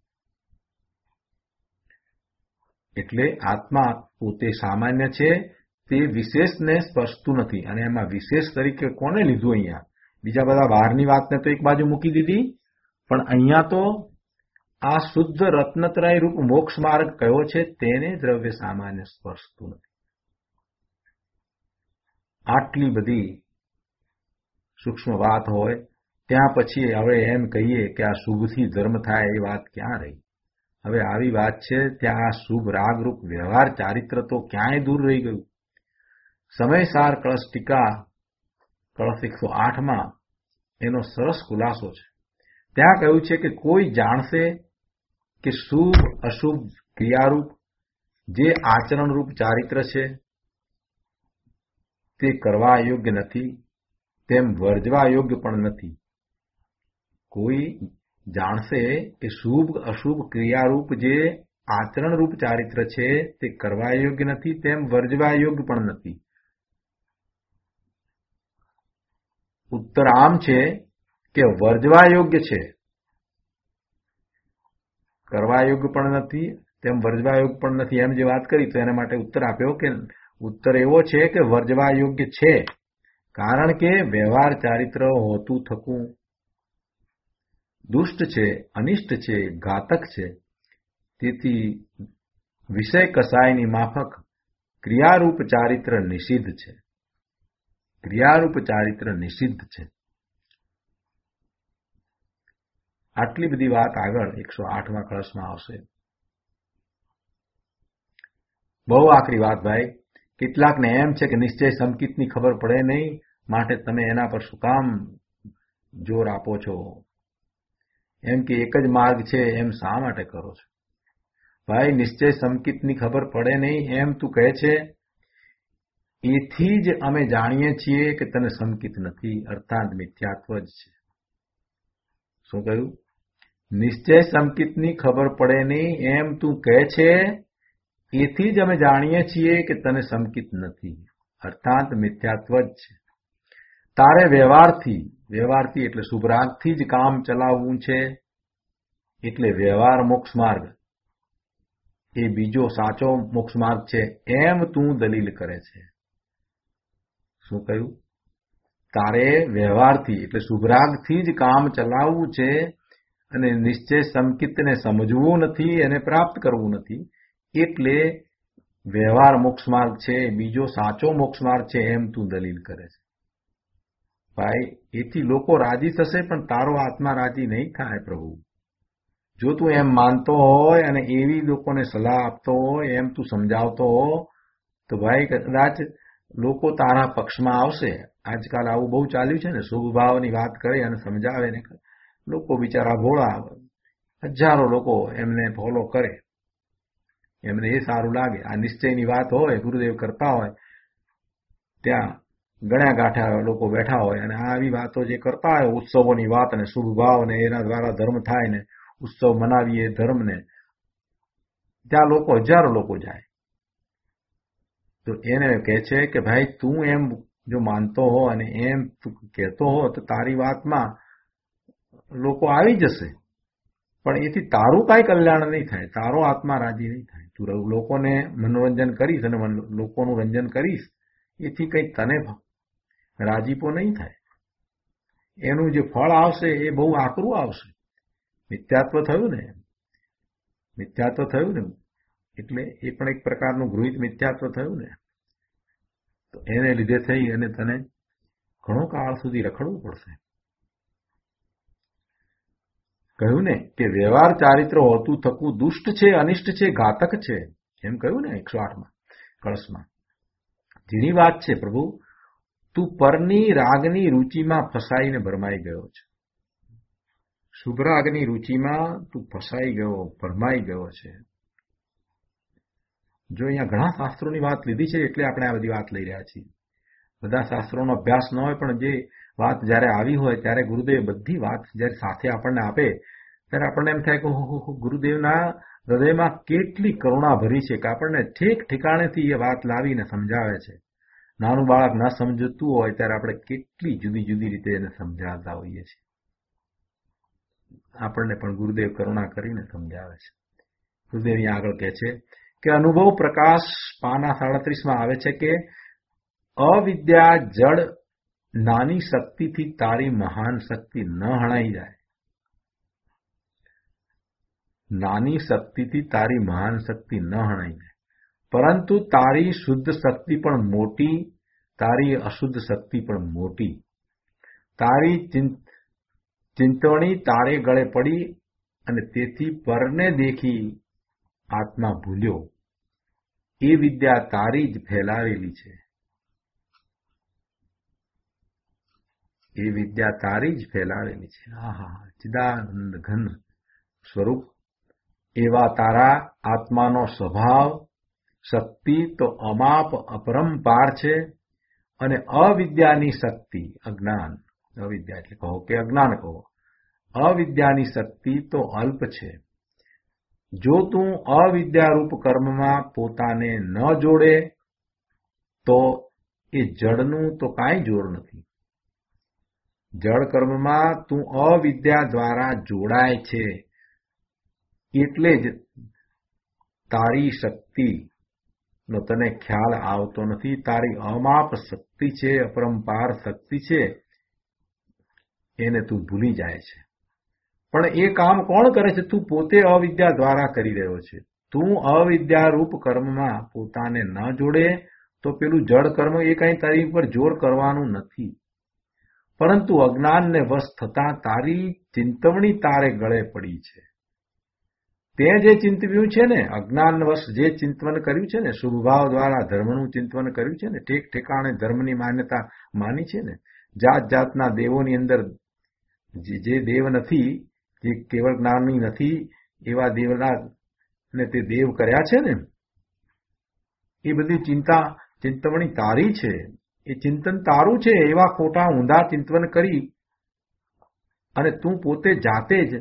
એટલે આત્મા પોતે સામાન્ય છે, તે વિશેષને સ્પર્શતું નથી. અને એમાં વિશેષ તરીકે કોને લીધું? અહીંયા બીજા બધા બહારની વાતને તો એક બાજુ મૂકી દીધી, પણ અહીંયા તો આ શુદ્ધ રત્નત્રય રૂપ મોક્ષ માર્ગ કયો છે, તેને દ્રવ્ય સામાન્ય સ્પર્શતું નથી. આટલી બધી સૂક્ષ્મ વાત હોય ત્યાં પછી હવે એમ કહીએ કે આ શુભથી ધર્મ થાય એ વાત ક્યાં રહી? હવે આવી વાત છે ત્યાં આ શુભ રાગરૂપ વ્યવહાર ચારિત્ર તો ક્યાંય દૂર રહી ગયું. સમયસાર કળશ ટીકા કળશ એકસો આઠમાં એનો સરસ ખુલાસો છે. ત્યાં કહ્યું છે કે કોઈ જાણશે કે શુભ અશુભ ક્રિયારૂપ જે આચરણરૂપ ચારિત્ર છે તે કરવા યોગ્ય નથી, તેમ વર્જવા યોગ્ય પણ નથી. કોઈ જાણશે કે શુભ અશુભ ક્રિયારૂપ જે આચરણરૂપ ચારિત્ર છે તે કરવા યોગ્ય નથી, તેમ વર્જવા યોગ્ય પણ નથી. ઉત્તર આમ છે કે વર્જવા યોગ્ય છે, કરવા યોગ્ય પણ નથી, તેમ વર્જવા યોગ્ય પણ નથી. એમ જે વાત કરી તો એના માટે ઉત્તર આપ્યો કે ઉત્તર એવો છે કે વર્જવા યોગ્ય છે, કારણ કે વ્યવહાર ચારિત્ર હોતું થકું દુષ્ટ છે, અનિષ્ટ છે, ઘાતક છે. તેથી વિષય કસાયની માફક ક્રિયારૂપ ચારિત્ર નિષિદ્ધ છે. ક્રિયારૂપ ચારિત્ર નિષિદ્ધ છે. આટલી બધી વાત આગળ એકસો આઠમાં કળશમાં આવશે. બહુ આકરી વાત ભાઈ. કેટલાકને એમ છે કે નિશ્ચય સંકિતની ખબર પડે નહીં, માટે તમે એના પર શું કામ જોર આપો છો? એમ કે એક જ માર્ગ છે એમ શા માટે કરો છો? ભાઈ, નિશ્ચય સંકિતની ખબર પડે નહીં એમ તું કહે છે, એથી જ અમે જાણીએ છીએ કે તને સંકિત નથી, અર્થાત મિથ્યાત્વ જ છે. શું કહ્યું? નિશ્ચય સંકિતની ખબર પડે નહીં એમ તું કહે છે, એથી જ અમે જાણીએ છીએ કે તને સંકિત નથી, અર્થાત મિથ્યાત્વ જ છે. તારે વ્યવહારથી વ્યવહારથી એટલે શુભરાગથી જ કામ ચલાવવું છે, એટલે વ્યવહાર મોક્ષ માર્ગ એ બીજો સાચો મોક્ષ માર્ગ છે એમ તું દલીલ કરે છે. શું કહ્યું? તારે વ્યવહારથી એટલે શુભરાગથી જ કામ ચલાવવું છે અને નિશ્ચય સંકિતને સમજવું નથી, એને પ્રાપ્ત કરવું નથી, એટલે વ્યવહાર મોક્ષ માર્ગ છે, બીજો સાચો મોક્ષ માર્ગ છે એમ તું દલીલ કરે છે. ભાઈ, એથી લોકો રાજી થશે પણ તારો આત્મા રાજી નહીં થાય પ્રભુ. જો તું એમ માનતો હોય અને એવી લોકોને સલાહ આપતો હોય, એમ તું સમજાવતો હો, તો ભાઈ કદાચ લોકો તારા પક્ષમાં આવશે. આજકાલ આવું બહુ ચાલ્યું છે ને, શુભ ભાવની વાત કરે અને સમજાવે ને લોકો બિચારા ભોળા, હજારો લોકો એમને ફોલો કરે, એમને એ સારું લાગે. આ નિશ્ચયની વાત હોય, ગુરુદેવ કરતા હોય, ત્યાં ગણ્યા ગાંઠા લોકો બેઠા હોય અને આવી વાતો જે કરતા હોય, ઉત્સવોની વાત ને શુભ ભાવ ને એના દ્વારા ધર્મ થાય ને ઉત્સવ મનાવીએ ધર્મને, ત્યાં લોકો હજારો લોકો જાય. તો એને કહે છે કે ભાઈ, તું એમ જો માનતો હો અને એમ તું કહેતો હો તો તારી વાતમાં લોકો આવી જશે, પણ એથી તારું કાંઈ કલ્યાણ નહીં થાય, તારો આત્મા રાજી નહીં થાય. તું લોકોને મનોરંજન કરીશ અને લોકોનું રંજન કરીશ, એથી કંઈ તને રાજીપો નહીં થાય. એનું જે ફળ આવશે એ બહુ આકરું આવશે. મિથ્યાત્વ થયું ને, મિથ્યાત્વ થયું ને એટલે એ પણ એક પ્રકારનું ગૃહિત મિથ્યાત્વ થયું ને, તો એને લીધે થઈ અને તને ઘણો કાળ સુધી રખડવું પડશે. કહ્યું ને કે વ્યવહાર ચારિત્ર હોતું થકું દુષ્ટ છે, અનિષ્ટ છે, ઘાતક છે, એમ કહ્યું ને એકસો આઠમાં કળશમાં. જેની વાત છે પ્રભુ, તું પરની રાગની રુચિમાં ફસાઈને ભરમાઈ ગયો છે. શુભ રાગની રુચિમાં તું ફસાઈ ગયો, ભરમાઈ ગયો છે. જો અહીંયા ઘણા શાસ્ત્રોની વાત લીધી છે એટલે આપણે આ બધી વાત લઈ રહ્યા છીએ. બધા શાસ્ત્રોનો અભ્યાસ ન હોય પણ જે વાત જ્યારે આવી હોય ત્યારે ગુરુદેવ બધી વાત જ્યારે સાથે આપણને આપે ત્યારે આપણને એમ થાય કે ગુરુદેવના હૃદયમાં કેટલી કરુણા ભરી છે કે આપણને ઠીક ઠેકાણેથી એ વાત લાવીને સમજાવે છે. નાનું બાળક ન સમજતું હોય ત્યારે આપણે કેટલી જુદી જુદી રીતે એને સમજાવતા હોઈએ છીએ. આપણને પણ ગુરુદેવ કરુણા કરીને સમજાવે છે. ગુરુદેવ અહીંયા આગળ કહે છે કે અનુભવ પ્રકાશ પાના સાડત્રીસમાં આવે છે કે અવિદ્યા જડ નાની શક્તિથી તારી મહાન શક્તિ ન હણાઈ જાય. નાની શક્તિથી તારી મહાન શક્તિ ન હણાઈ જાય, પરંતુ તારી શુદ્ધ શક્તિ પણ મોટી, તારી અશુદ્ધ શક્તિ પણ મોટી. તારી ચિંતવણી તારે ગળે પડી અને તેથી પરને દેખી આત્મા ભૂલ્યો. એ વિદ્યા તારી જ ફેલાવેલી છે, એ વિદ્યા તારી જ ફેલાવેલી છે. આહા, ચિદાનંદ ઘન સ્વરૂપ એવા તારા આત્માનો સ્વભાવ શક્તિ તો અમાપ અપરંપાર છે, અને અવિદ્યાની શક્તિ અજ્ઞાન, અવિદ્યા એટલે કહો કે અજ્ઞાન કહો, અવિદ્યાની શક્તિ તો અલ્પ છે. જો તું અવિદ્યારૂપ કર્મમાં પોતાને ન જોડે તો એ જડનું તો કાંઈ જોર નથી. જળ કર્મમાં તું અવિદ્યા દ્વારા જોડાય છે, એટલે જ તારી શક્તિનો તને ખ્યાલ આવતો નથી. તારી અમાપ શક્તિ છે, અપરંપાર શક્તિ છે, એને તું ભૂલી જાય છે. પણ એ કામ કોણ કરે છે? તું પોતે અવિદ્યા દ્વારા કરી રહ્યો છે. તું અવિદ્યારૂપ કર્મમાં પોતાને ન જોડે તો પેલું જડ કર્મ એ કઈ તારી ઉપર જોર કરવાનું નથી, પરંતુ અજ્ઞાનને વશ થતા તારી ચિંતવણી તારે ગળે પડી છે. તે જે ચિંતવ્યું છે ને, અજ્ઞાન વશ જે ચિંતવન કર્યું છે ને, શુભભાવ દ્વારા ધર્મનું ચિંતવન કર્યું છે ને, ઠેક ઠેકાણે ધર્મની માન્યતા માની છે ને, જાત જાતના દેવોની અંદર જે દેવ નથી, જે કેવળ જ્ઞાની નથી, એવા દેવના ને તે દેવ કર્યા છે ને, એ બધી ચિંતા ચિંતવણી તારી છે, એ ચિંતન તારું છે. એવા ખોટા ઊંધા ચિંતવન કરી અને તું પોતે જાતે જ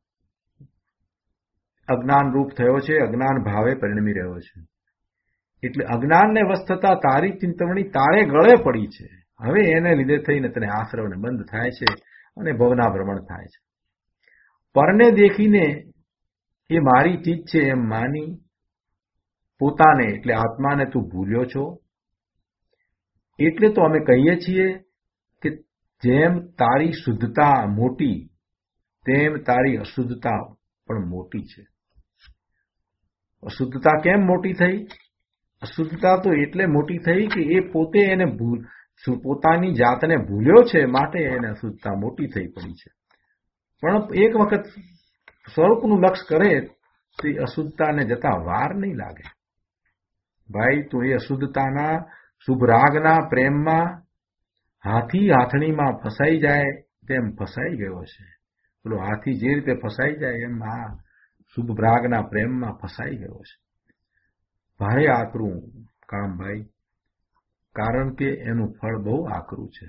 અજ્ઞાન રૂપ થયો છે, અજ્ઞાન ભાવે પરિણમી રહ્યો છે. એટલે અજ્ઞાનને વશ થતા તારી ચિંતવણી તારે ગળે પડી છે. હવે એને લીધે થઈને તને આશ્રવને બંધ થાય છે અને ભવના ભ્રમણ થાય છે. પરને દેખીને એ મારી ચીજ છે એમ માની પોતાને એટલે આત્માને તું ભૂલ્યો છો. એટલે તો અમે કહીએ છીએ કે જેમ તારી શુદ્ધતા મોટી તેમ તારી અશુદ્ધતા પણ મોટી છે. અશુદ્ધતા કેમ મોટી થઈ? અશુદ્ધતા તો એટલે મોટી થઈ કે એ પોતે એને ભૂલ પોતાની જાતને ભૂલ્યો છે, માટે એને અશુદ્ધતા મોટી થઈ પડી છે. પણ એક વખત સ્વરૂપનું લક્ષ કરે તો એ અશુદ્ધતાને જતા વાર નહીં લાગે. ભાઈ તું એ અશુદ્ધતાના શુભ રાગના પ્રેમમાં હાથી હાથણીમાં ફસાઈ જાય તેમ ફસાઈ ગયો છે. પેલો હાથી જે રીતે ફસાઈ જાય એમ આ શુભ રાગના પ્રેમમાં ફસાઈ ગયો છે. ભારે આકરું કામ ભાઈ, કારણ કે એનું ફળ બહુ આકરું છે.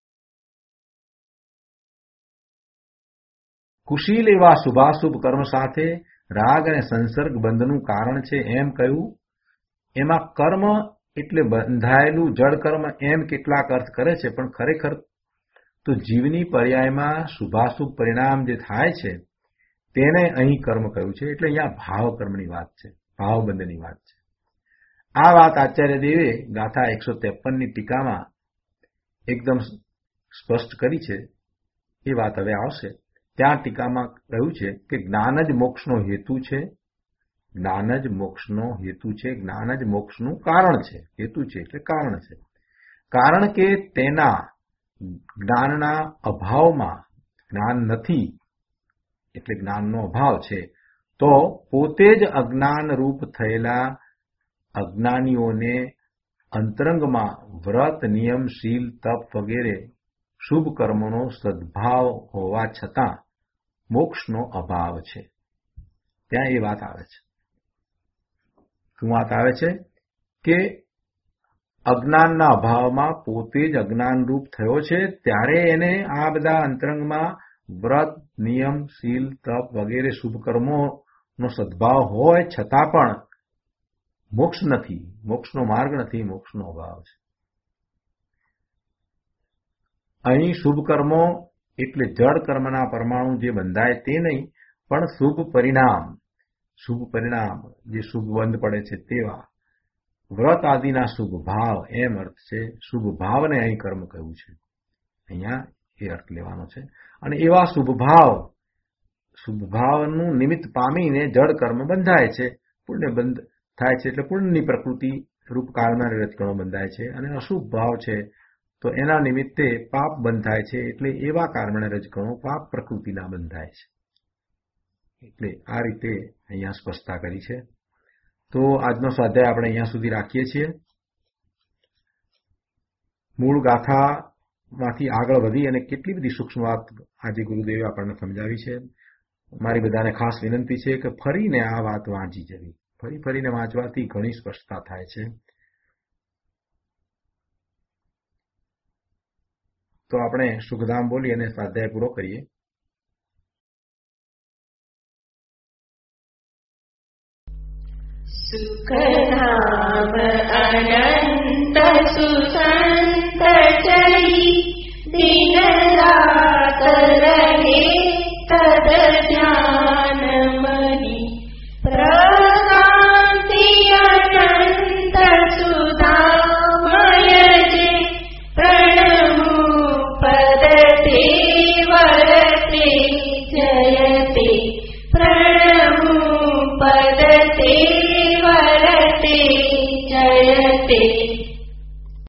કુશીલ એવા શુભાશુભ કર્મ સાથે રાગ અને સંસર્ગ બંધનું કારણ છે એમ કહ્યું. એમાં કર્મ એટલે બંધાયેલું જડ કર્મ એમ કેટલાક અર્થ કરે છે, પણ ખરેખર તો જીવની પર્યાયમાં શુભાશુભ પરિણામ જે થાય છે તેને અહીં કર્મ કહ્યું છે. એટલે અહીંયા ભાવ કર્મની વાત છે, ભાવબંધની વાત છે. આ વાત આચાર્ય દેવે ગાથા એકસો ત્રેપનની ટીકામાં એકદમ સ્પષ્ટ કરી છે. એ વાત હવે આવશે. ત્યાં ટીકામાં કહ્યું છે કે જ્ઞાન જ મોક્ષનો હેતુ છે. જ્ઞાન જ મોક્ષનો હેતુ છે. જ્ઞાન જ મોક્ષનું કારણ છે. હેતુ છે એટલે કારણ છે. કારણ કે તેના જ્ઞાનના અભાવમાં જ્ઞાન નથી એટલે જ્ઞાનનો અભાવ છે, તો પોતે જ અજ્ઞાન રૂપ થયેલા અજ્ઞાનીઓને અંતરંગમાં વ્રત, નિયમ, શીલ, તપ વગેરે શુભ કર્મોનો સદભાવ હોવા છતાં મોક્ષનો અભાવ છે. ત્યાં એ વાત આવે છે. શું વાત આવે છે? કે અજ્ઞાનના અભાવમાં પોતે જ અજ્ઞાન રૂપ થયો છે, ત્યારે એને આ બધા અંતરંગમાં વ્રત, નિયમ, શીલ, તપ વગેરે શુભ કર્મોનો સદભાવ હોય છતાં પણ મોક્ષ નથી, મોક્ષનો માર્ગ નથી, મોક્ષનો અભાવ છે. અહીં શુભ કર્મો એટલે જડ કર્મના પરમાણુ જે બંધાય તે નહીં, પણ શુભ પરિણામ, શુભ પરિણામ જે શુભ બંધ પડે છે તેવા વ્રત આદિના શુભ ભાવ એમ અર્થ છે. શુભ ભાવને અહીં કર્મ કહ્યું છે. અહીંયા એ અર્થ લેવાનો છે. અને એવા શુભ ભાવ, શુભ ભાવનું નિમિત્ત પામીને જડ કર્મ બંધાય છે, પુણ્ય બંધ થાય છે. એટલે પુણ્યની પ્રકૃતિ રૂપ કાળના રજકણો બંધાય છે. અને અશુભ ભાવ છે તો એના નિમિત્તે પાપ બંધ થાય છે. એટલે એવા કારણે રજકણો પાપ પ્રકૃતિના બંધાય છે. એટલે આ રીતે અહીંયા સ્પષ્ટતા કરી છે. તો આજનો સ્વાધ્યાય આપણે અહીંયા સુધી રાખીએ છીએ. મૂળ ગાથામાંથી આગળ વધી અને કેટલી બધી સૂક્ષ્મ વાત આજે ગુરુદેવે આપણને સમજાવી છે. મારી બધાને ખાસ વિનંતી છે કે ફરીને આ વાત વાંચી જવી. ફરી ફરીને વાંચવાથી ઘણી સ્પષ્ટતા થાય છે. તો આપણે સુખધામ બોલી અને સ્વાધ્યાય પૂરો કરીએ. સુખધામ અનંત સુસંત ચરિ